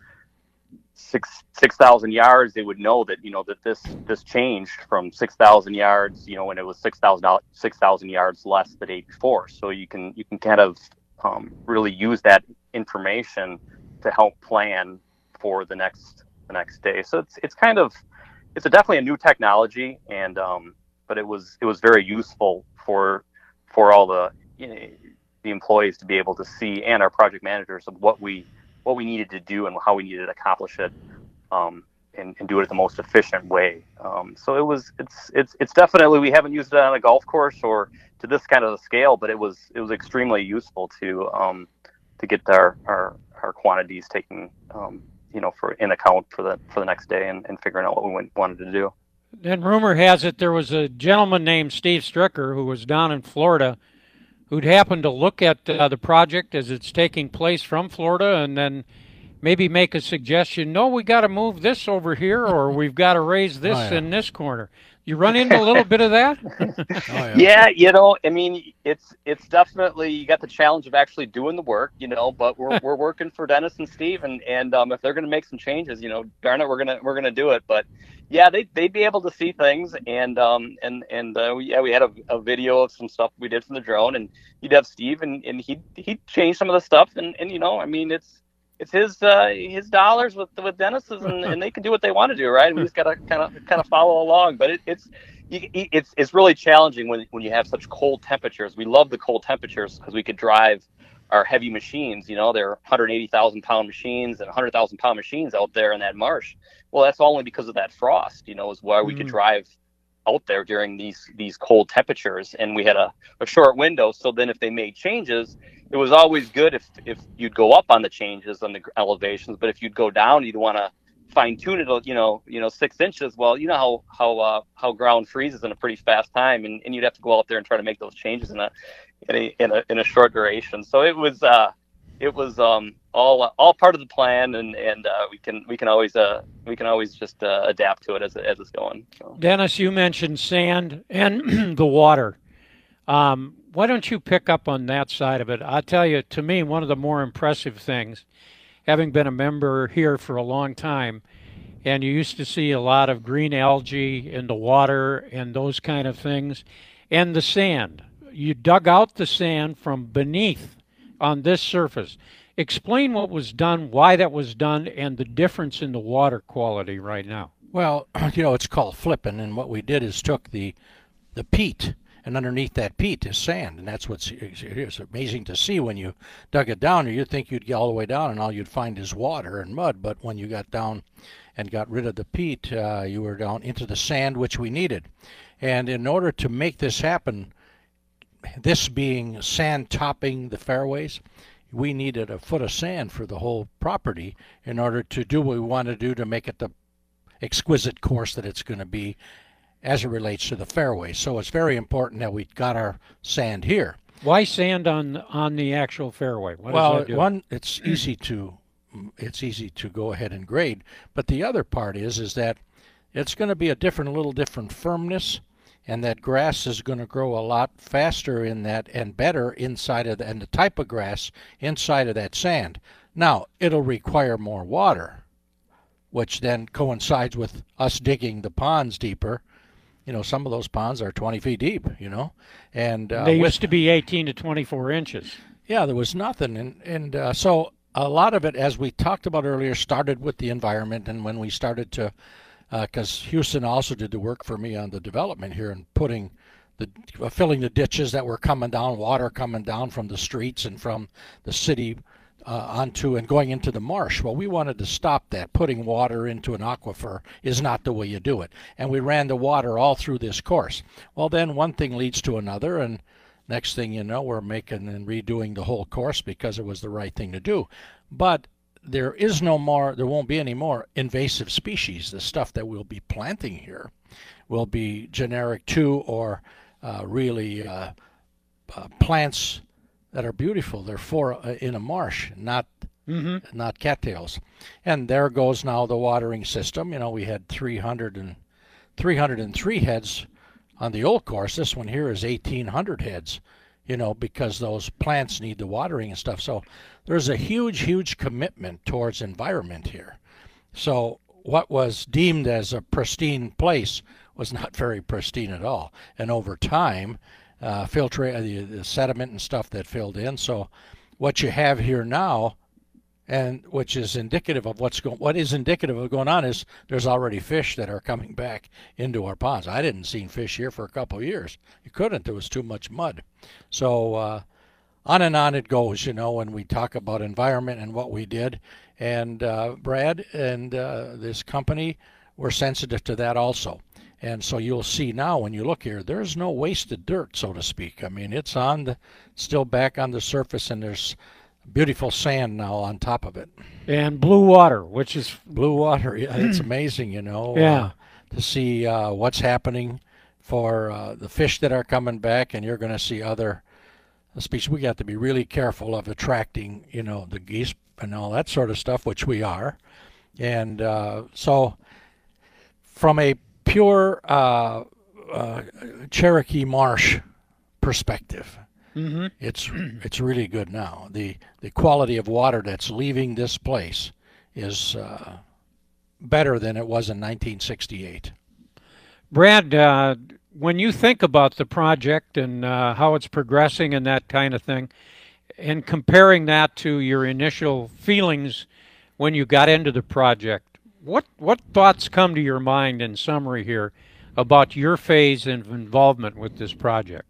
M: six six thousand yards, they would know that, you know, that this this changed from six thousand yards, you know, when it was six thousand six thousand yards less the day before. So you can you can kind of um, really use that information to help plan for the next the next day. So it's it's kind of it's a definitely a new technology, and um, but it was it was very useful for for all the you know, the employees to be able to see, and our project managers, of what we what we needed to do and how we needed to accomplish it, um, and, and do it the most efficient way. Um, so it was, it's, it's, it's definitely, we haven't used it on a golf course or to this kind of a scale, but it was, it was extremely useful to, um, to get our, our, our quantities taken, um, you know, for in account for the, for the next day, and, and figuring out what we went, wanted to do.
B: Then rumor has it there was a gentleman named Steve Stricker who was down in Florida who'd happened to look at uh, the project as it's taking place from Florida, and then maybe make a suggestion, no, we got to move this over here, or we've got to raise this oh, yeah. in this corner. You run into a little bit of that?
M: oh, yeah. yeah, you know, I mean, it's it's definitely, you got the challenge of actually doing the work, you know, but we're we're working for Dennis and Steve, and and um, if they're going to make some changes, you know, darn it, we're gonna we're gonna do it. But yeah, they they'd be able to see things, and um and and uh, we, yeah, we had a, a video of some stuff we did from the drone, and you'd have Steve, and and he he changed some of the stuff, and and you know, I mean, it's. It's his uh, his dollars with with Dennis's, and, and they can do what they want to do, right? We just gotta kind of kind of follow along. But it, it's you, it's it's really challenging when when you have such cold temperatures. We love the cold temperatures because we could drive our heavy machines. You know, they're one hundred eighty thousand pound machines and one hundred thousand pound machines out there in that marsh. Well, that's only because of that frost. You know, is why we mm. could drive out there during these these cold temperatures, and we had a, a short window. So then if they made changes, it was always good if if you'd go up on the changes on the elevations, but if you'd go down, you'd want to fine tune it, you know, you know, six inches. Well, you know how how uh, how ground freezes in a pretty fast time, and, and you'd have to go out there and try to make those changes in a in a in a, in a short duration. So it was uh, it was um, all uh, all part of the plan, and and uh, we can we can always uh, we can always just uh, adapt to it as as it's going. So.
B: Dennis, you mentioned sand and the water. Um, why don't you pick up on that side of it? I'll tell you, to me, one of the more impressive things, having been a member here for a long time, and you used to see a lot of green algae in the water and those kind of things, and the sand. You dug out the sand from beneath on this surface. Explain what was done, why that was done, and the difference in the water quality right now.
C: Well, you know, it's called flipping, and what we did is took the the peat, and underneath that peat is sand, and that's what's it is amazing to see when you dug it down. You'd think you'd get all the way down, and all you'd find is water and mud. But when you got down and got rid of the peat, uh, you were down into the sand, which we needed. And in order to make this happen, this being sand topping the fairways, we needed a foot of sand for the whole property in order to do what we want to do to make it the exquisite course that it's going to be as it relates to the fairways. So it's very important that we got our sand here.
B: Why sand on on the actual fairway? What
C: well,
B: does that do?
C: one, it's easy to it's easy to go ahead and grade, but the other part is is that it's going to be a different, a little different firmness, and that grass is going to grow a lot faster in that and better inside of the, and the type of grass inside of that sand. Now, it'll require more water, which then coincides with us digging the ponds deeper. You know, some of those ponds are twenty feet deep, you know. and uh,
B: They
C: with,
B: used to be eighteen to twenty-four inches.
C: Yeah, there was nothing. And, and uh, so a lot of it, as we talked about earlier, started with the environment. And when we started to because uh, Houston also did the work for me on the development here and putting the uh, filling the ditches that were coming down, water coming down from the streets and from the city uh, onto and going into the marsh. Well, we wanted to stop that. Putting water into an aquifer is not the way you do it. And we ran the water all through this course. Well, then one thing leads to another, and next thing you know, we're making and redoing the whole course because it was the right thing to do. But there is no more, there won't be any more invasive species. The stuff that we'll be planting here will be generic to or uh, really uh, uh, plants that are beautiful. They're for uh, in a marsh, not mm-hmm. not cattails. And there goes now the watering system. You know, we had three hundred and three hundred three heads on the old course. This one here is eighteen hundred heads. You know, because those plants need the watering and stuff. So there's a huge, huge commitment towards environment here. So what was deemed as a pristine place was not very pristine at all. And over time, uh, filtrate the, the sediment and stuff that filled in. So what you have here now, and which is indicative of what's going, what is indicative of going on is there's already fish that are coming back into our ponds. I didn't see fish here for a couple of years. You couldn't. There was too much mud. So uh, on and on it goes, you know, when we talk about environment and what we did. And uh, Brad and uh, this company were sensitive to that also. And so you'll see now when you look here, there's no wasted dirt, so to speak. I mean, it's on the, still back on the surface, and there's beautiful sand now on top of it.
B: And blue water, which is...
C: Blue water, yeah, it's amazing, you know,
B: yeah.
C: uh, to see uh, what's happening for uh, the fish that are coming back, and you're going to see other species. We got to be really careful of attracting, you know, the geese and all that sort of stuff, which we are. And uh, so from a pure uh, uh, Cherokee Marsh perspective,
B: mm-hmm.
C: it's it's really good now. The the quality of water that's leaving this place is uh, better than it was in nineteen sixty-eight.
B: Brad, uh, when you think about the project and uh, how it's progressing and that kind of thing, and comparing that to your initial feelings when you got into the project, what what thoughts come to your mind in summary here about your phase of involvement with this project?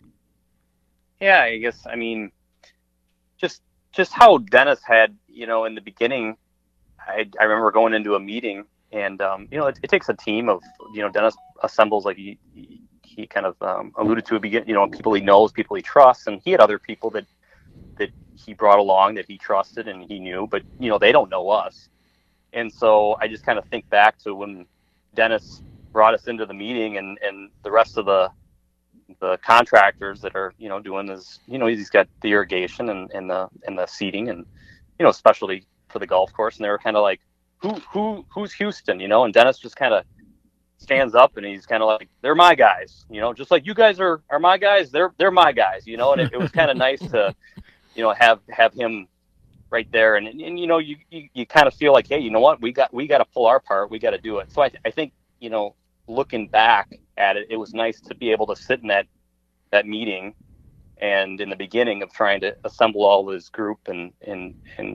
M: Yeah, I guess, I mean, just just how Dennis had, you know, in the beginning, I, I remember going into a meeting, and, um, you know, it, it takes a team of, you know, Dennis assembles, like he, he kind of um, alluded to, a begin, you know, people he knows, people he trusts, and he had other people that, that he brought along that he trusted and he knew, but, you know, they don't know us. And so I just kind of think back to when Dennis brought us into the meeting, and, and the rest of the, the contractors that are, you know, doing this, you know, he's got the irrigation and, and the and the seeding and, you know, especially for the golf course, and they were kind of like, who who who's Houston, you know? And Dennis just kind of stands up and he's kind of like, they're my guys, you know, just like you guys are are my guys, they're they're my guys, you know. And it, it was kind of nice to, you know, have have him right there, and and, and you know, you, you you kind of feel like, hey, you know what, we got we got to pull our part, we got to do it. So I I think, you know, looking back at it, it was nice to be able to sit in that that meeting, and in the beginning of trying to assemble all this group and and and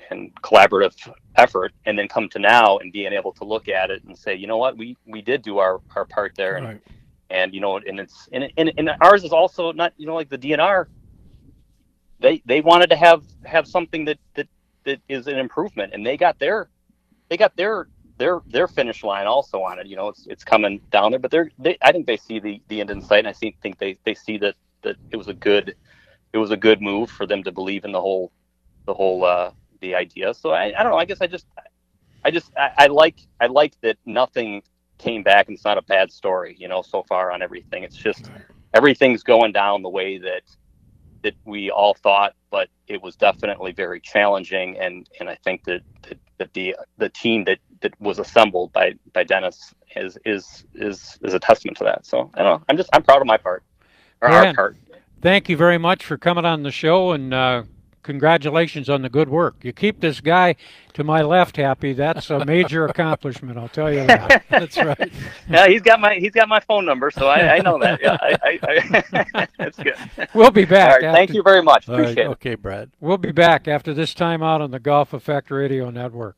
M: and collaborative effort, and then come to now and being able to look at it and say, you know what, we we did do our, our part there, and
C: Right.
M: and you know, and it's and, and and ours is also not, you know, like the D N R. They they wanted to have have something that that that is an improvement, and they got their they got their their their finish line also on it. You know, it's it's coming down there, but they're they I think they see the the end in sight, and I think think they they see that that it was a good it was a good move for them to believe in the whole the whole uh the idea. So I, I don't know, I guess I just I just I, I like I like that nothing came back, and it's not a bad story, you know, so far on everything. It's just everything's going down the way that that we all thought, but it was definitely very challenging, and and I think that that, that the the team that that was assembled by by Dennis is is is is a testament to that. So I don't know, I'm just I'm proud of my part, or
B: Dan,
M: our part.
B: Thank you very much for coming on the show, and uh, congratulations on the good work. You keep this guy to my left happy. That's a major accomplishment, I'll tell you that.
C: That's right.
M: Yeah, he's got my he's got my phone number, so I, I know that. Yeah, I, I, I, that's good.
B: We'll be back.
M: All right, thank
B: after-
M: you very much.
C: All right,
M: Appreciate it.
C: okay, Brad.
B: We'll be back after this time out on the Golf Effect Radio Network.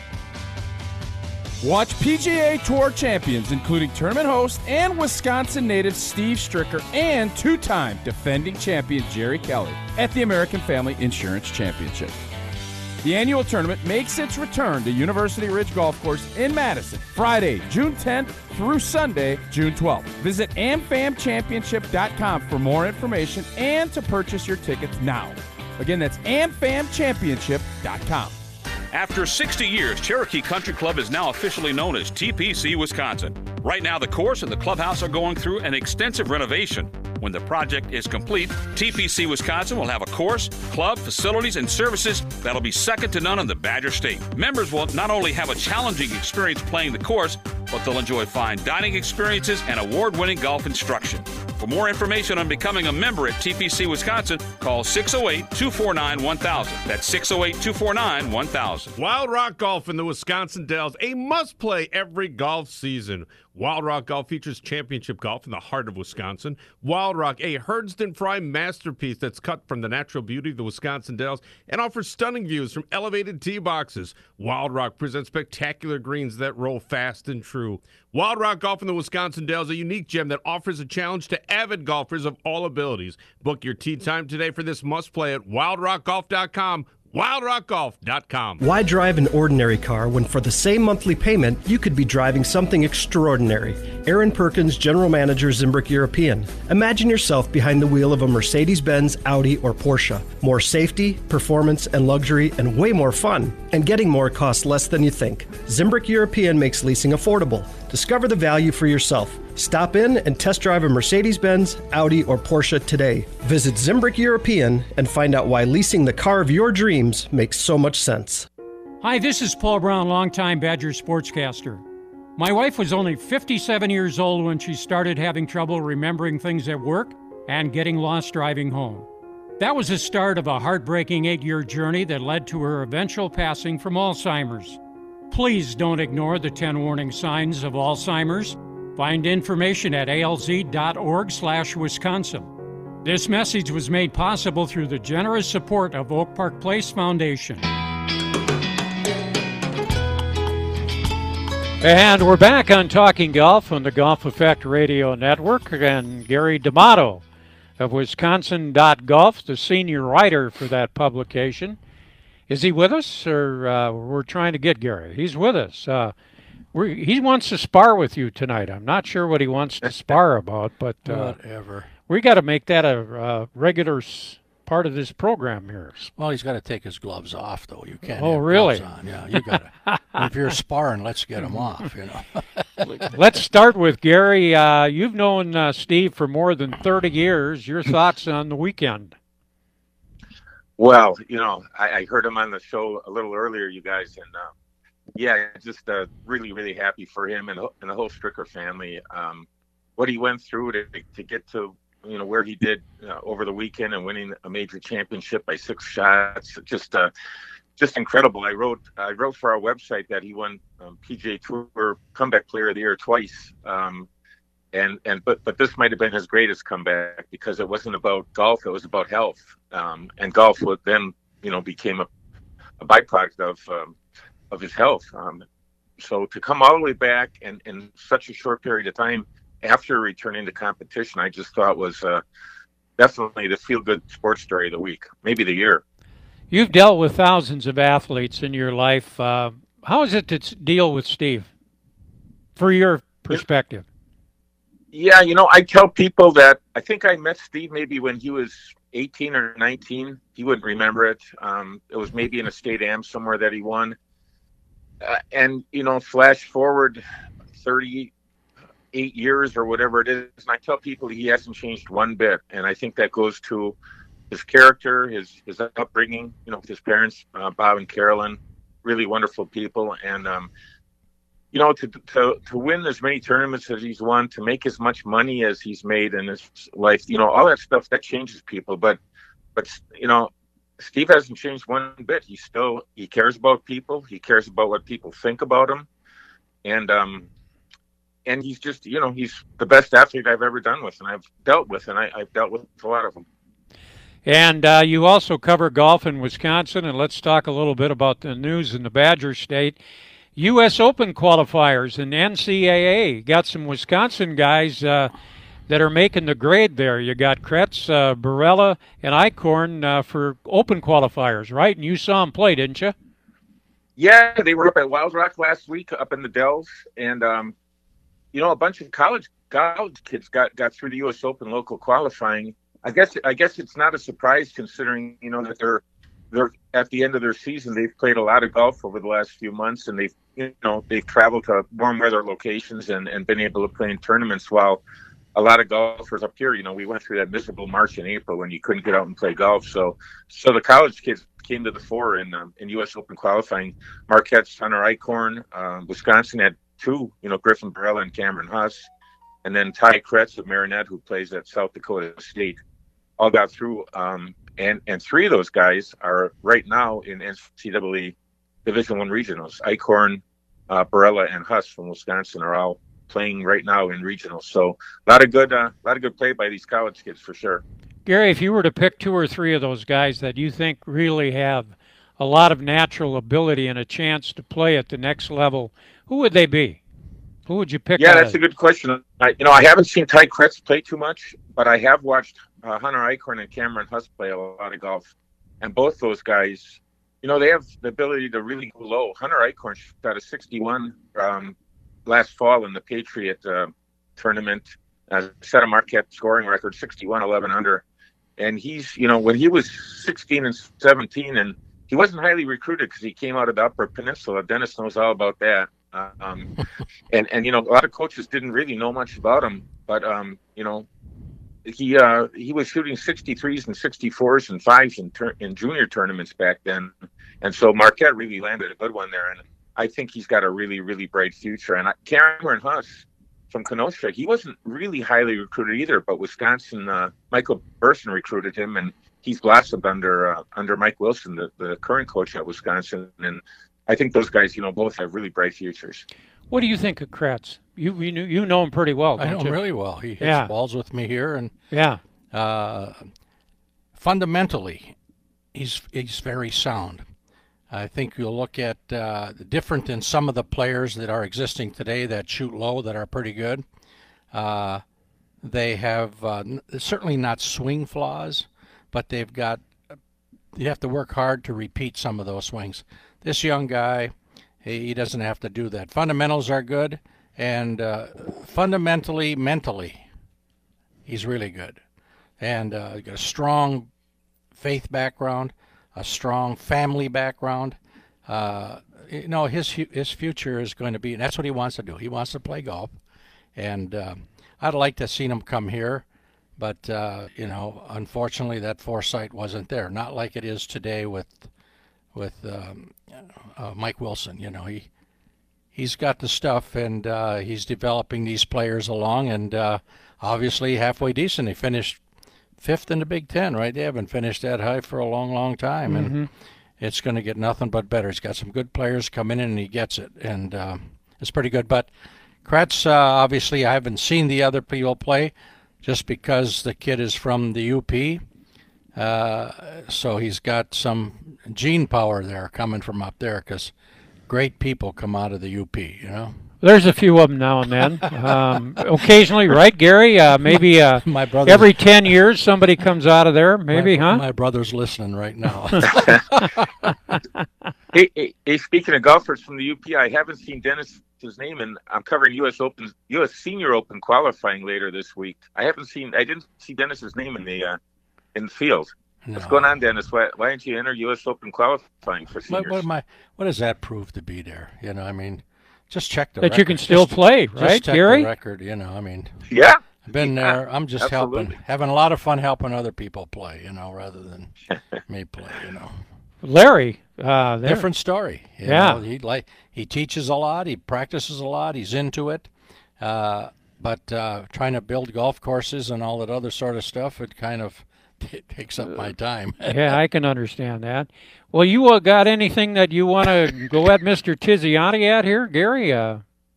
E: Watch P G A Tour champions, including tournament host and Wisconsin native Steve Stricker and two-time defending champion Jerry Kelly at the American Family Insurance Championship. The annual tournament makes its return to University Ridge Golf Course in Madison, Friday, June tenth through Sunday, June twelfth. Visit am fam championship dot com for more information and to purchase your tickets now. Again, that's am fam championship dot com.
F: After sixty years, Cherokee Country Club is now officially known as T P C Wisconsin. Right now, the course and the clubhouse are going through an extensive renovation. When the project is complete, T P C Wisconsin will have a course, club, facilities, and services that'll be second to none in the Badger State. Members will not only have a challenging experience playing the course, but they'll enjoy fine dining experiences and award-winning golf instruction. For more information on becoming a member at T P C Wisconsin, call six oh eight, two four nine, one thousand. That's six oh eight, two four nine, one thousand.
H: Wild Rock Golf in the Wisconsin Dells, a must-play every golf season. Wild Rock Golf features championship golf in the heart of Wisconsin. Wild Rock, a Herdston Fry masterpiece that's cut from the natural beauty of the Wisconsin Dells and offers stunning views from elevated tee boxes. Wild Rock presents spectacular greens that roll fast and true. Wild Rock Golf in the Wisconsin Dells, a unique gem that offers a challenge to avid golfers of all abilities. Book your tee time today for this must-play at wild rock golf dot com. wild rock golf dot com.
K: Why drive an ordinary car when for the same monthly payment, you could be driving something extraordinary? Aaron Perkins, General Manager, Zimbrick European. Imagine yourself behind the wheel of a Mercedes-Benz, Audi, or Porsche. More safety, performance, and luxury, and way more fun. And getting more costs less than you think. Zimbrick European makes leasing affordable. Discover the value for yourself. Stop in and test drive a Mercedes-Benz, Audi, or Porsche today. Visit Zimbrick European and find out why leasing the car of your dreams makes so much sense.
B: Hi, this is Paul Brown, longtime Badger sportscaster. My wife was only fifty-seven years old when she started having trouble remembering things at work and getting lost driving home. That was the start of a heartbreaking eight-year journey that led to her eventual passing from Alzheimer's. Please don't ignore the ten warning signs of Alzheimer's. Find information at A L Z dot org slash Wisconsin. This message was made possible through the generous support of Oak Park Place Foundation. And we're back on Talking Golf on the Golf Effect Radio Network. And Gary D'Amato of Wisconsin dot golf, the senior writer for that publication. Is he with us, or uh, we're trying to get Gary? He's with us. Uh, we're, he wants to spar with you tonight. I'm not sure what he wants to spar about, but uh,
C: whatever.
B: We got to make that a, a regular s- part of this program here.
C: Well, he's got to take his gloves off, though. You can't.
B: Oh,
C: have
B: really?
C: Gloves on. Yeah, you got to. If you're sparring, let's get them off. You know.
B: Let's start with Gary. Uh, you've known uh, Steve for more than thirty years. Your thoughts on the weekend?
N: Well, you know, I, I heard him on the show a little earlier, you guys, and uh, yeah, just uh, really, really happy for him and, and the whole Stricker family. Um, what he went through to to get to, you know, where he did uh, over the weekend and winning a major championship by six shots, just uh, just incredible. I wrote I wrote for our website that he won um, P G A Tour Comeback Player of the Year twice. Um, And and but but this might have been his greatest comeback because it wasn't about golf; it was about health. Um, and golf would then, you know, became a, a byproduct of um, of his health. Um, so to come all the way back and in such a short period of time after returning to competition, I just thought was uh, definitely the feel-good sports story of the week, maybe the year.
B: You've dealt with thousands of athletes in your life. Uh, how is it to deal with Steve, for your perspective?
N: Yeah, you know, I tell people that I think I met Steve maybe when he was eighteen or nineteen. He wouldn't remember it. Um, it was maybe in a state am somewhere that he won. Uh, and, you know, flash forward thirty-eight years or whatever it is, and I tell people he hasn't changed one bit. And I think that goes to his character, his his upbringing, you know, with his parents, uh, Bob and Carolyn, really wonderful people. And, um, you know, to, to to win as many tournaments as he's won, to make as much money as he's made in his life, you know, all that stuff, that changes people. But, but you know, Steve hasn't changed one bit. He still, he cares about people. He cares about what people think about him. And, um, and he's just, you know, he's the best athlete I've ever done with, and I've dealt with, and I, I've dealt with a lot of them.
B: And uh, you also cover golf in Wisconsin, and let's talk a little bit about the news in the Badger State. U S Open qualifiers and N C A A. Got some Wisconsin guys uh, that are making the grade there. You got Kretz, uh, Barella, and Eichhorn uh, for Open qualifiers, right? And you saw them play, didn't you?
N: Yeah, they were up at Wild Rock last week, up in the Dells, and um, you know, a bunch of college college kids got, got through the U S Open local qualifying. I guess I guess it's not a surprise considering, you know, that they're they're at the end of their season. They've played a lot of golf over the last few months, and they've you know they've traveled to warm weather locations and, and been able to play in tournaments. While a lot of golfers up here, you know, we went through that miserable March and April when you couldn't get out and play golf. So so the college kids came to the fore in um, in U S Open qualifying. Marquette's Hunter Eichhorn, uh, Wisconsin had two, you know, Griffin Barella and Cameron Huss, and then Ty Kretz of Marinette, who plays at South Dakota State, all got through. Um, and, and three of those guys are right now in N C double A Division One regionals. Eichhorn, uh, Barella, and Huss from Wisconsin are all playing right now in regionals. So a lot of good, uh, a lot of good play by these college kids for sure.
B: Gary, if you were to pick two or three of those guys that you think really have a lot of natural ability and a chance to play at the next level, who would they be? Who would you pick?
N: Yeah, that's a good question. I, you know, I haven't seen Ty Kretz play too much, but I have watched uh, Hunter Eichhorn and Cameron Huss play a lot of golf. And both those guys, you know, they have the ability to really go low. Hunter Eichhorn shot a sixty-one um, last fall in the Patriot uh, tournament, uh, set a Marquette scoring record, sixty-one, eleven under. And he's, you know, when he was sixteen and seventeen, and he wasn't highly recruited because he came out of the Upper Peninsula. Dennis knows all about that. Um, and, and, you know, a lot of coaches didn't really know much about him, but, um, you know, he, uh, he was shooting sixty-threes and sixty-fours and fives in, tur- in junior tournaments back then. And so Marquette really landed a good one there. And I think he's got a really, really bright future. And I, Cameron Huss from Kenosha, he wasn't really highly recruited either, but Wisconsin, uh, Michael Burson recruited him, and he's blossomed under, uh, under Mike Wilson, the, the current coach at Wisconsin. And I think those guys, you know, both have really bright futures.
B: What do you think of Kretz? You you know, you know him pretty well, don't
C: I know
B: you?
C: him really well. He hits
B: yeah.
C: balls with me here, and
B: yeah.
C: Uh, fundamentally, he's he's very sound. I think you'll look at uh, different than some of the players that are existing today that shoot low that are pretty good. Uh, they have uh, n- certainly not swing flaws, but they've got. You have to work hard to repeat some of those swings. This young guy, he, he doesn't have to do that. Fundamentals are good, and uh, fundamentally, mentally, he's really good. And uh, got a strong faith background, a strong family background. Uh, you know, his his future is going to be, and that's what he wants to do. He wants to play golf, and uh, I'd like to see him come here. But, uh, you know, unfortunately that foresight wasn't there. Not like it is today with with um, uh, Mike Wilson. You know, he, he's got the stuff, and uh, he's developing these players along, and uh, obviously halfway decent. He finished fifth in the Big Ten, right? They haven't finished that high for a long, long time, and
B: mm-hmm.
C: it's going to get nothing but better. He's got some good players coming in, and he gets it, and uh, it's pretty good. But Kretz, uh, obviously I haven't seen the other people play, just because the kid is from the U P, Uh, so he's got some gene power there coming from up there, because great people come out of the U P, you know.
B: There's a few of them now and then. Um, occasionally, right, Gary? Uh, maybe uh,
C: my brother,
B: every ten years somebody comes out of there, maybe,
C: my,
B: huh?
C: My brother's listening right now.
N: hey, hey, hey, speaking of golfers from the U P, I haven't seen Dennis's name, and I'm covering U S Open, U S Senior Open qualifying later this week. I haven't seen, I didn't see Dennis's name in the uh, in the field. No. What's going on, Dennis? Why, why didn't you enter U S Open qualifying for seniors?
C: What, what, am I, what does that prove to be there? You know, I mean, just check the
B: that
C: record.
B: You can still
C: just,
B: play,
C: just
B: right,
C: check
B: Gary?
C: The record, you know, I mean.
N: Yeah.
C: I've been
N: yeah,
C: there. I'm just
N: absolutely.
C: helping, having a lot of fun helping other people play, you know, rather than me play, you know.
B: Larry, uh,
C: different story. You
B: yeah,
C: know, he like he teaches a lot. He practices a lot. He's into it. Uh, but uh, trying to build golf courses and all that other sort of stuff, it kind of it takes up my time.
B: Yeah, I can understand that. Well, you uh, got anything that you want to go at Mister Tiziani at here, Gary? Uh,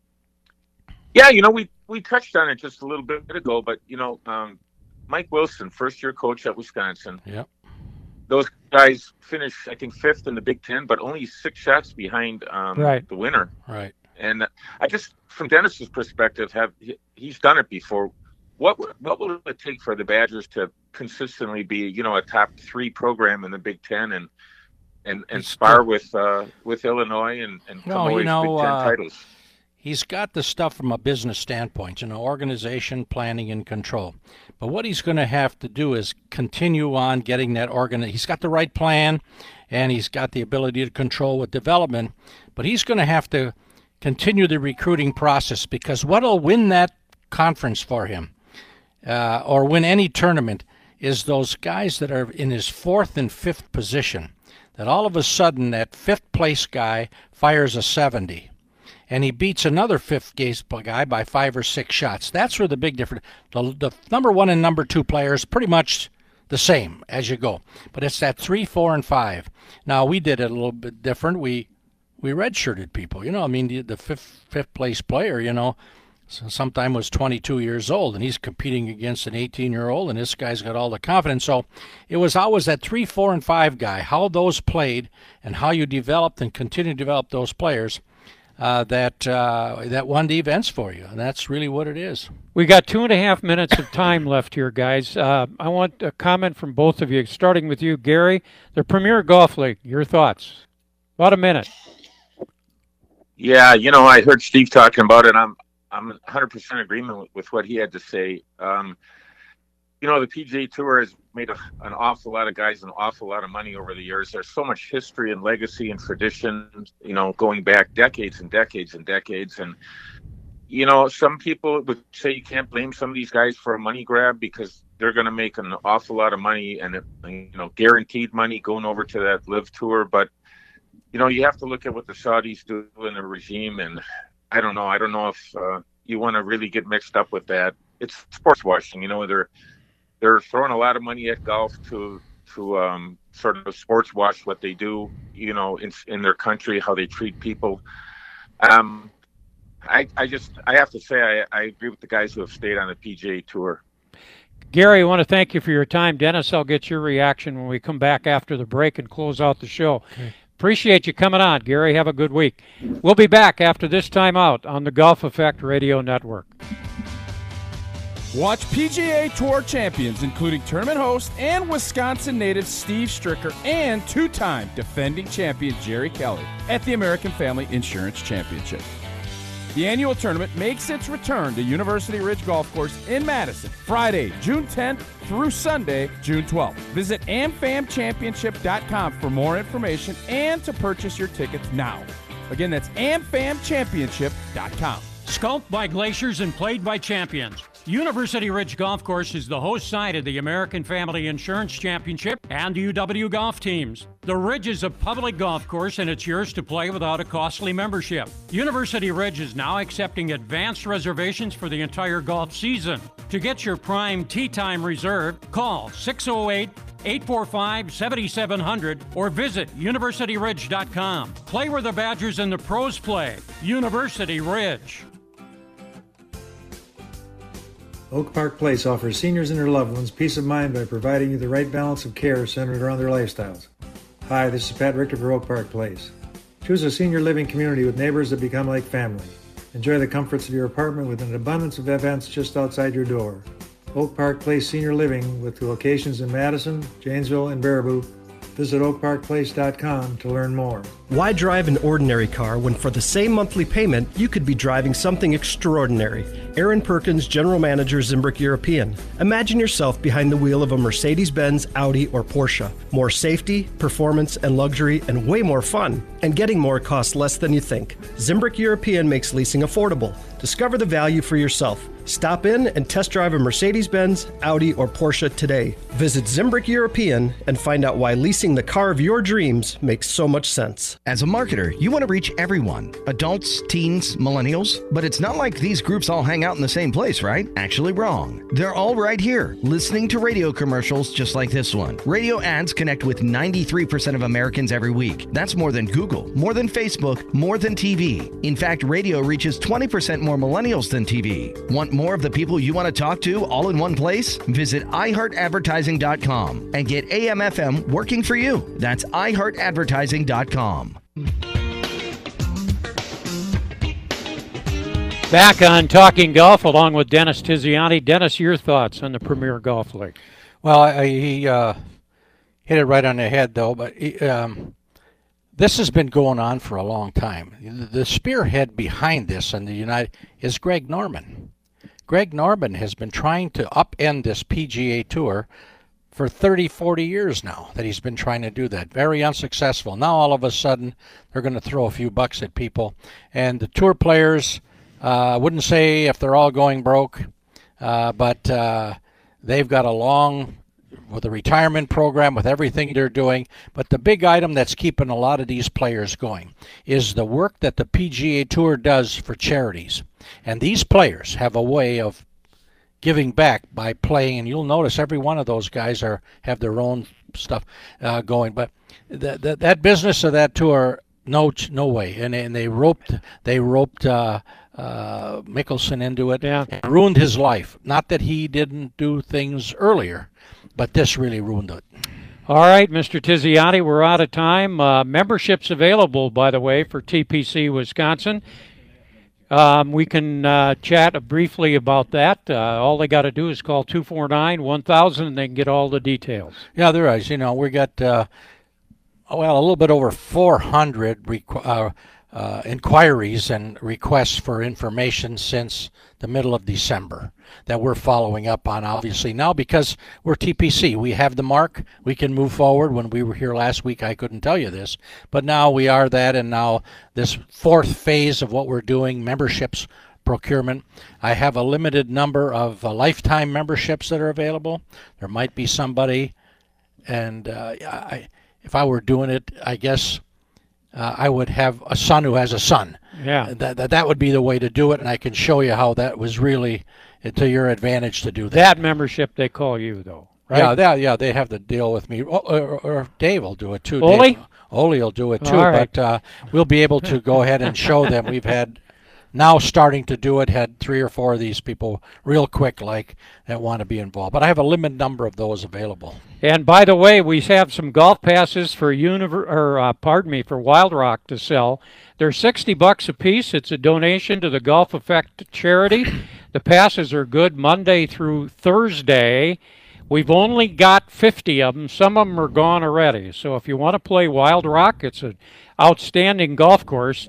N: yeah, you know, we we touched on it just a little bit ago, but you know, um, Mike Wilson, first year coach at Wisconsin.
C: Yep.
N: Those guys finished, I think, fifth in the Big Ten, but only six shots behind um,
B: right.
N: the winner.
C: Right.
N: And I just, from Dennis's perspective, have he's done it before. What what will it take for the Badgers to consistently be, you know, a top three program in the Big Ten and and, and spar with uh, with Illinois and and
C: no,
N: come away
C: you know,
N: with Big Ten
C: uh,
N: titles?
C: He's got the stuff from a business standpoint, you know, organization, planning, and control. But what he's going to have to do is continue on getting that organ. He's got the right plan, and he's got the ability to control with development. But he's going to have to continue the recruiting process, because what'll win that conference for him, uh, or win any tournament, is those guys that are in his fourth and fifth position. That all of a sudden that fifth place guy fires a seventy. And he beats another fifth guy by five or six shots. That's where the big difference. The, the number one and number two players pretty much the same as you go, but it's that three, four, and five. Now we did it a little bit different. We we redshirted people. You know, I mean the, the fifth fifth place player, you know, sometime was twenty-two years old, and he's competing against an eighteen year old, and this guy's got all the confidence. So it was always that three, four, and five guy. How those played and how you developed and continue to develop those players. Uh, that uh, that won the events for you, and that's really what it is.
B: We got two and a half minutes of time left here, guys. Uh, I want a comment from both of you, starting with you, Gary. The Premier Golf League, your thoughts? About a minute.
N: Yeah, you know, I heard Steve talking about it. I'm I'm one hundred percent agreement with, with what he had to say. Um, you know, the P G A Tour has made a, an awful lot of guys an awful lot of money over the years. There's so much history and legacy and tradition, you know, going back decades and decades and decades. And, you know, some people would say you can't blame some of these guys for a money grab, because they're going to make an awful lot of money and, you know, guaranteed money going over to that live tour. But, you know, you have to look at what the Saudis do in the regime. And I don't know. I don't know if uh, you want to really get mixed up with that. It's sports washing. You know, they're, They're throwing a lot of money at golf to to um, sort of sports wash what they do, you know, in in their country, how they treat people. Um, I I just I have to say I, I agree with the guys who have stayed on the P G A Tour.
B: Gary, I want to thank you for your time. Dennis, I'll get your reaction when we come back after the break and close out the show. Okay. Appreciate you coming on, Gary. Have a good week. We'll be back after this time out on the Golf Effect Radio Network.
E: Watch P G A Tour champions, including tournament host and Wisconsin native Steve Stricker and two-time defending champion Jerry Kelly at the American Family Insurance Championship. The annual tournament makes its return to University Ridge Golf Course in Madison, Friday, June tenth through Sunday, June twelfth. Visit am fam championship dot com for more information and to purchase your tickets now. Again, that's am fam championship dot com.
B: Sculpted by glaciers and played by champions, University Ridge Golf Course is the host site of the American Family Insurance Championship and U W golf teams. The Ridge is a public golf course, and it's yours to play without a costly membership. University Ridge is now accepting advanced reservations for the entire golf season. To get your prime tee time reserved, call six oh eight, eight four five, seven seven zero zero or visit university ridge dot com. Play where the Badgers and the pros play. University Ridge.
G: Oak Park Place offers seniors and their loved ones peace of mind by providing you the right balance of care centered around their lifestyles. Hi, this is Pat Richter for Oak Park Place. Choose a senior living community with neighbors that become like family. Enjoy the comforts of your apartment with an abundance of events just outside your door. Oak Park Place Senior Living with locations in Madison, Janesville, and Baraboo. Visit oak park place dot com to learn more.
K: Why drive an ordinary car when for the same monthly payment you could be driving something extraordinary? Aaron Perkins, General Manager, Zimbrick European. Imagine yourself behind the wheel of a Mercedes-Benz, Audi, or Porsche. More safety, performance, and luxury, and way more fun. And getting more costs less than you think. Zimbrick European makes leasing affordable. Discover the value for yourself. Stop in and test drive a Mercedes-Benz, Audi, or Porsche today. Visit Zimbrick European and find out why leasing the car of your dreams makes so much sense.
O: As a marketer, you want to reach everyone, adults, teens, millennials, but it's not like these groups all hang out in the same place, right? Actually wrong. They're all right here, listening to radio commercials just like this one. Radio ads connect with ninety-three percent of Americans every week. That's more than Google, more than Facebook, more than T V. In fact, radio reaches twenty percent more millennials than T V. Want more of the people you want to talk to all in one place? Visit i heart advertising dot com and get A M F M working for you. That's i heart advertising dot com.
B: Back on Talking Golf along with Dennis Tiziani. Dennis, your thoughts on the Premier Golf League?
C: Well, I, he uh, hit it right on the head, though, but he, um, this has been going on for a long time. The spearhead behind this in the United is Greg Norman. Greg Norman has been trying to upend this P G A Tour for thirty, forty years now that he's been trying to do that. Very unsuccessful. Now all of a sudden they're going to throw a few bucks at people. And the tour players, I uh, wouldn't say if they're all going broke, uh, but uh, they've got a long, with a retirement program, with everything they're doing. But the big item that's keeping a lot of these players going is the work that the P G A Tour does for charities. And these players have a way of giving back by playing, and you'll notice every one of those guys are have their own stuff uh, going. But that that that business of that tour, no no way. And and they roped they roped uh, uh, Mickelson into it,
B: yeah.
C: and ruined his life. Not that he didn't do things earlier, but this really ruined it.
B: All right, Mister Tiziani, we're out of time. Uh, memberships available, by the way, for T P C Wisconsin. Um, we can uh, chat briefly about that. Uh, all they got to do is call two four nine, one thousand, and they can get all the details.
C: Yeah, there is. You know, we got, uh, well, a little bit over four hundred requ- uh, uh, inquiries and requests for information since the middle of December that we're following up on, obviously, now because we're T P C. We have the mark. We can move forward. When we were here last week, I couldn't tell you this, but now we are that, and now this fourth phase of what we're doing, memberships procurement. I have a limited number of uh, lifetime memberships that are available. There might be somebody, and uh, I, if I were doing it, I guess uh, I would have a son who has a son.
B: Yeah.
C: That, that that would be the way to do it, and I can show you how that was really to your advantage to do that.
B: That membership, they call you, though, right?
C: Yeah, that, yeah, they have to deal with me. Or, or, or Dave will do it, too.
B: Ole?
C: Dave, Ole will do it, too.
B: All right.
C: But uh, we'll be able to go ahead and show them. We've had, now starting to do it, had three or four of these people real quick, like, that want to be involved. But I have a limited number of those available.
B: And by the way, we have some golf passes for univer- or uh, pardon me, for Wild Rock to sell. They're sixty bucks a piece. It's a donation to the Golf Effect charity. The passes are good Monday through Thursday. We've only got fifty of them. Some of them are gone already. So if you want to play Wild Rock, it's an outstanding golf course.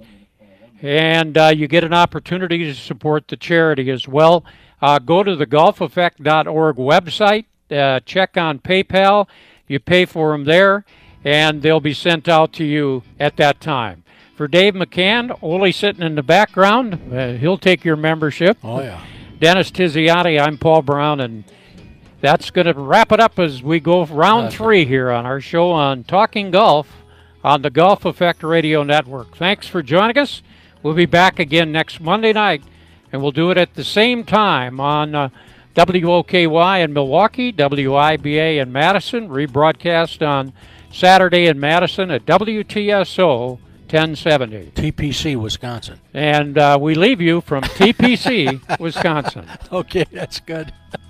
B: And uh, you get an opportunity to support the charity as well. Uh, go to the golf effect dot org website. Uh, check on PayPal. You pay for them there, and they'll be sent out to you at that time. For Dave McCann, Ole sitting in the background, uh, he'll take your membership.
C: Oh, yeah.
B: Dennis Tiziani, I'm Paul Brown, and that's going to wrap it up as we go round
C: That's
B: three here on our show on Talking Golf on the Golf Effect Radio Network. Thanks for joining us. We'll be back again next Monday night, and we'll do it at the same time on uh, W O K Y in Milwaukee, W I B A in Madison, rebroadcast on Saturday in Madison at W T S O ten seventy.
C: T P C, Wisconsin.
B: And uh, we leave you from T P C, Wisconsin.
C: Okay, that's good.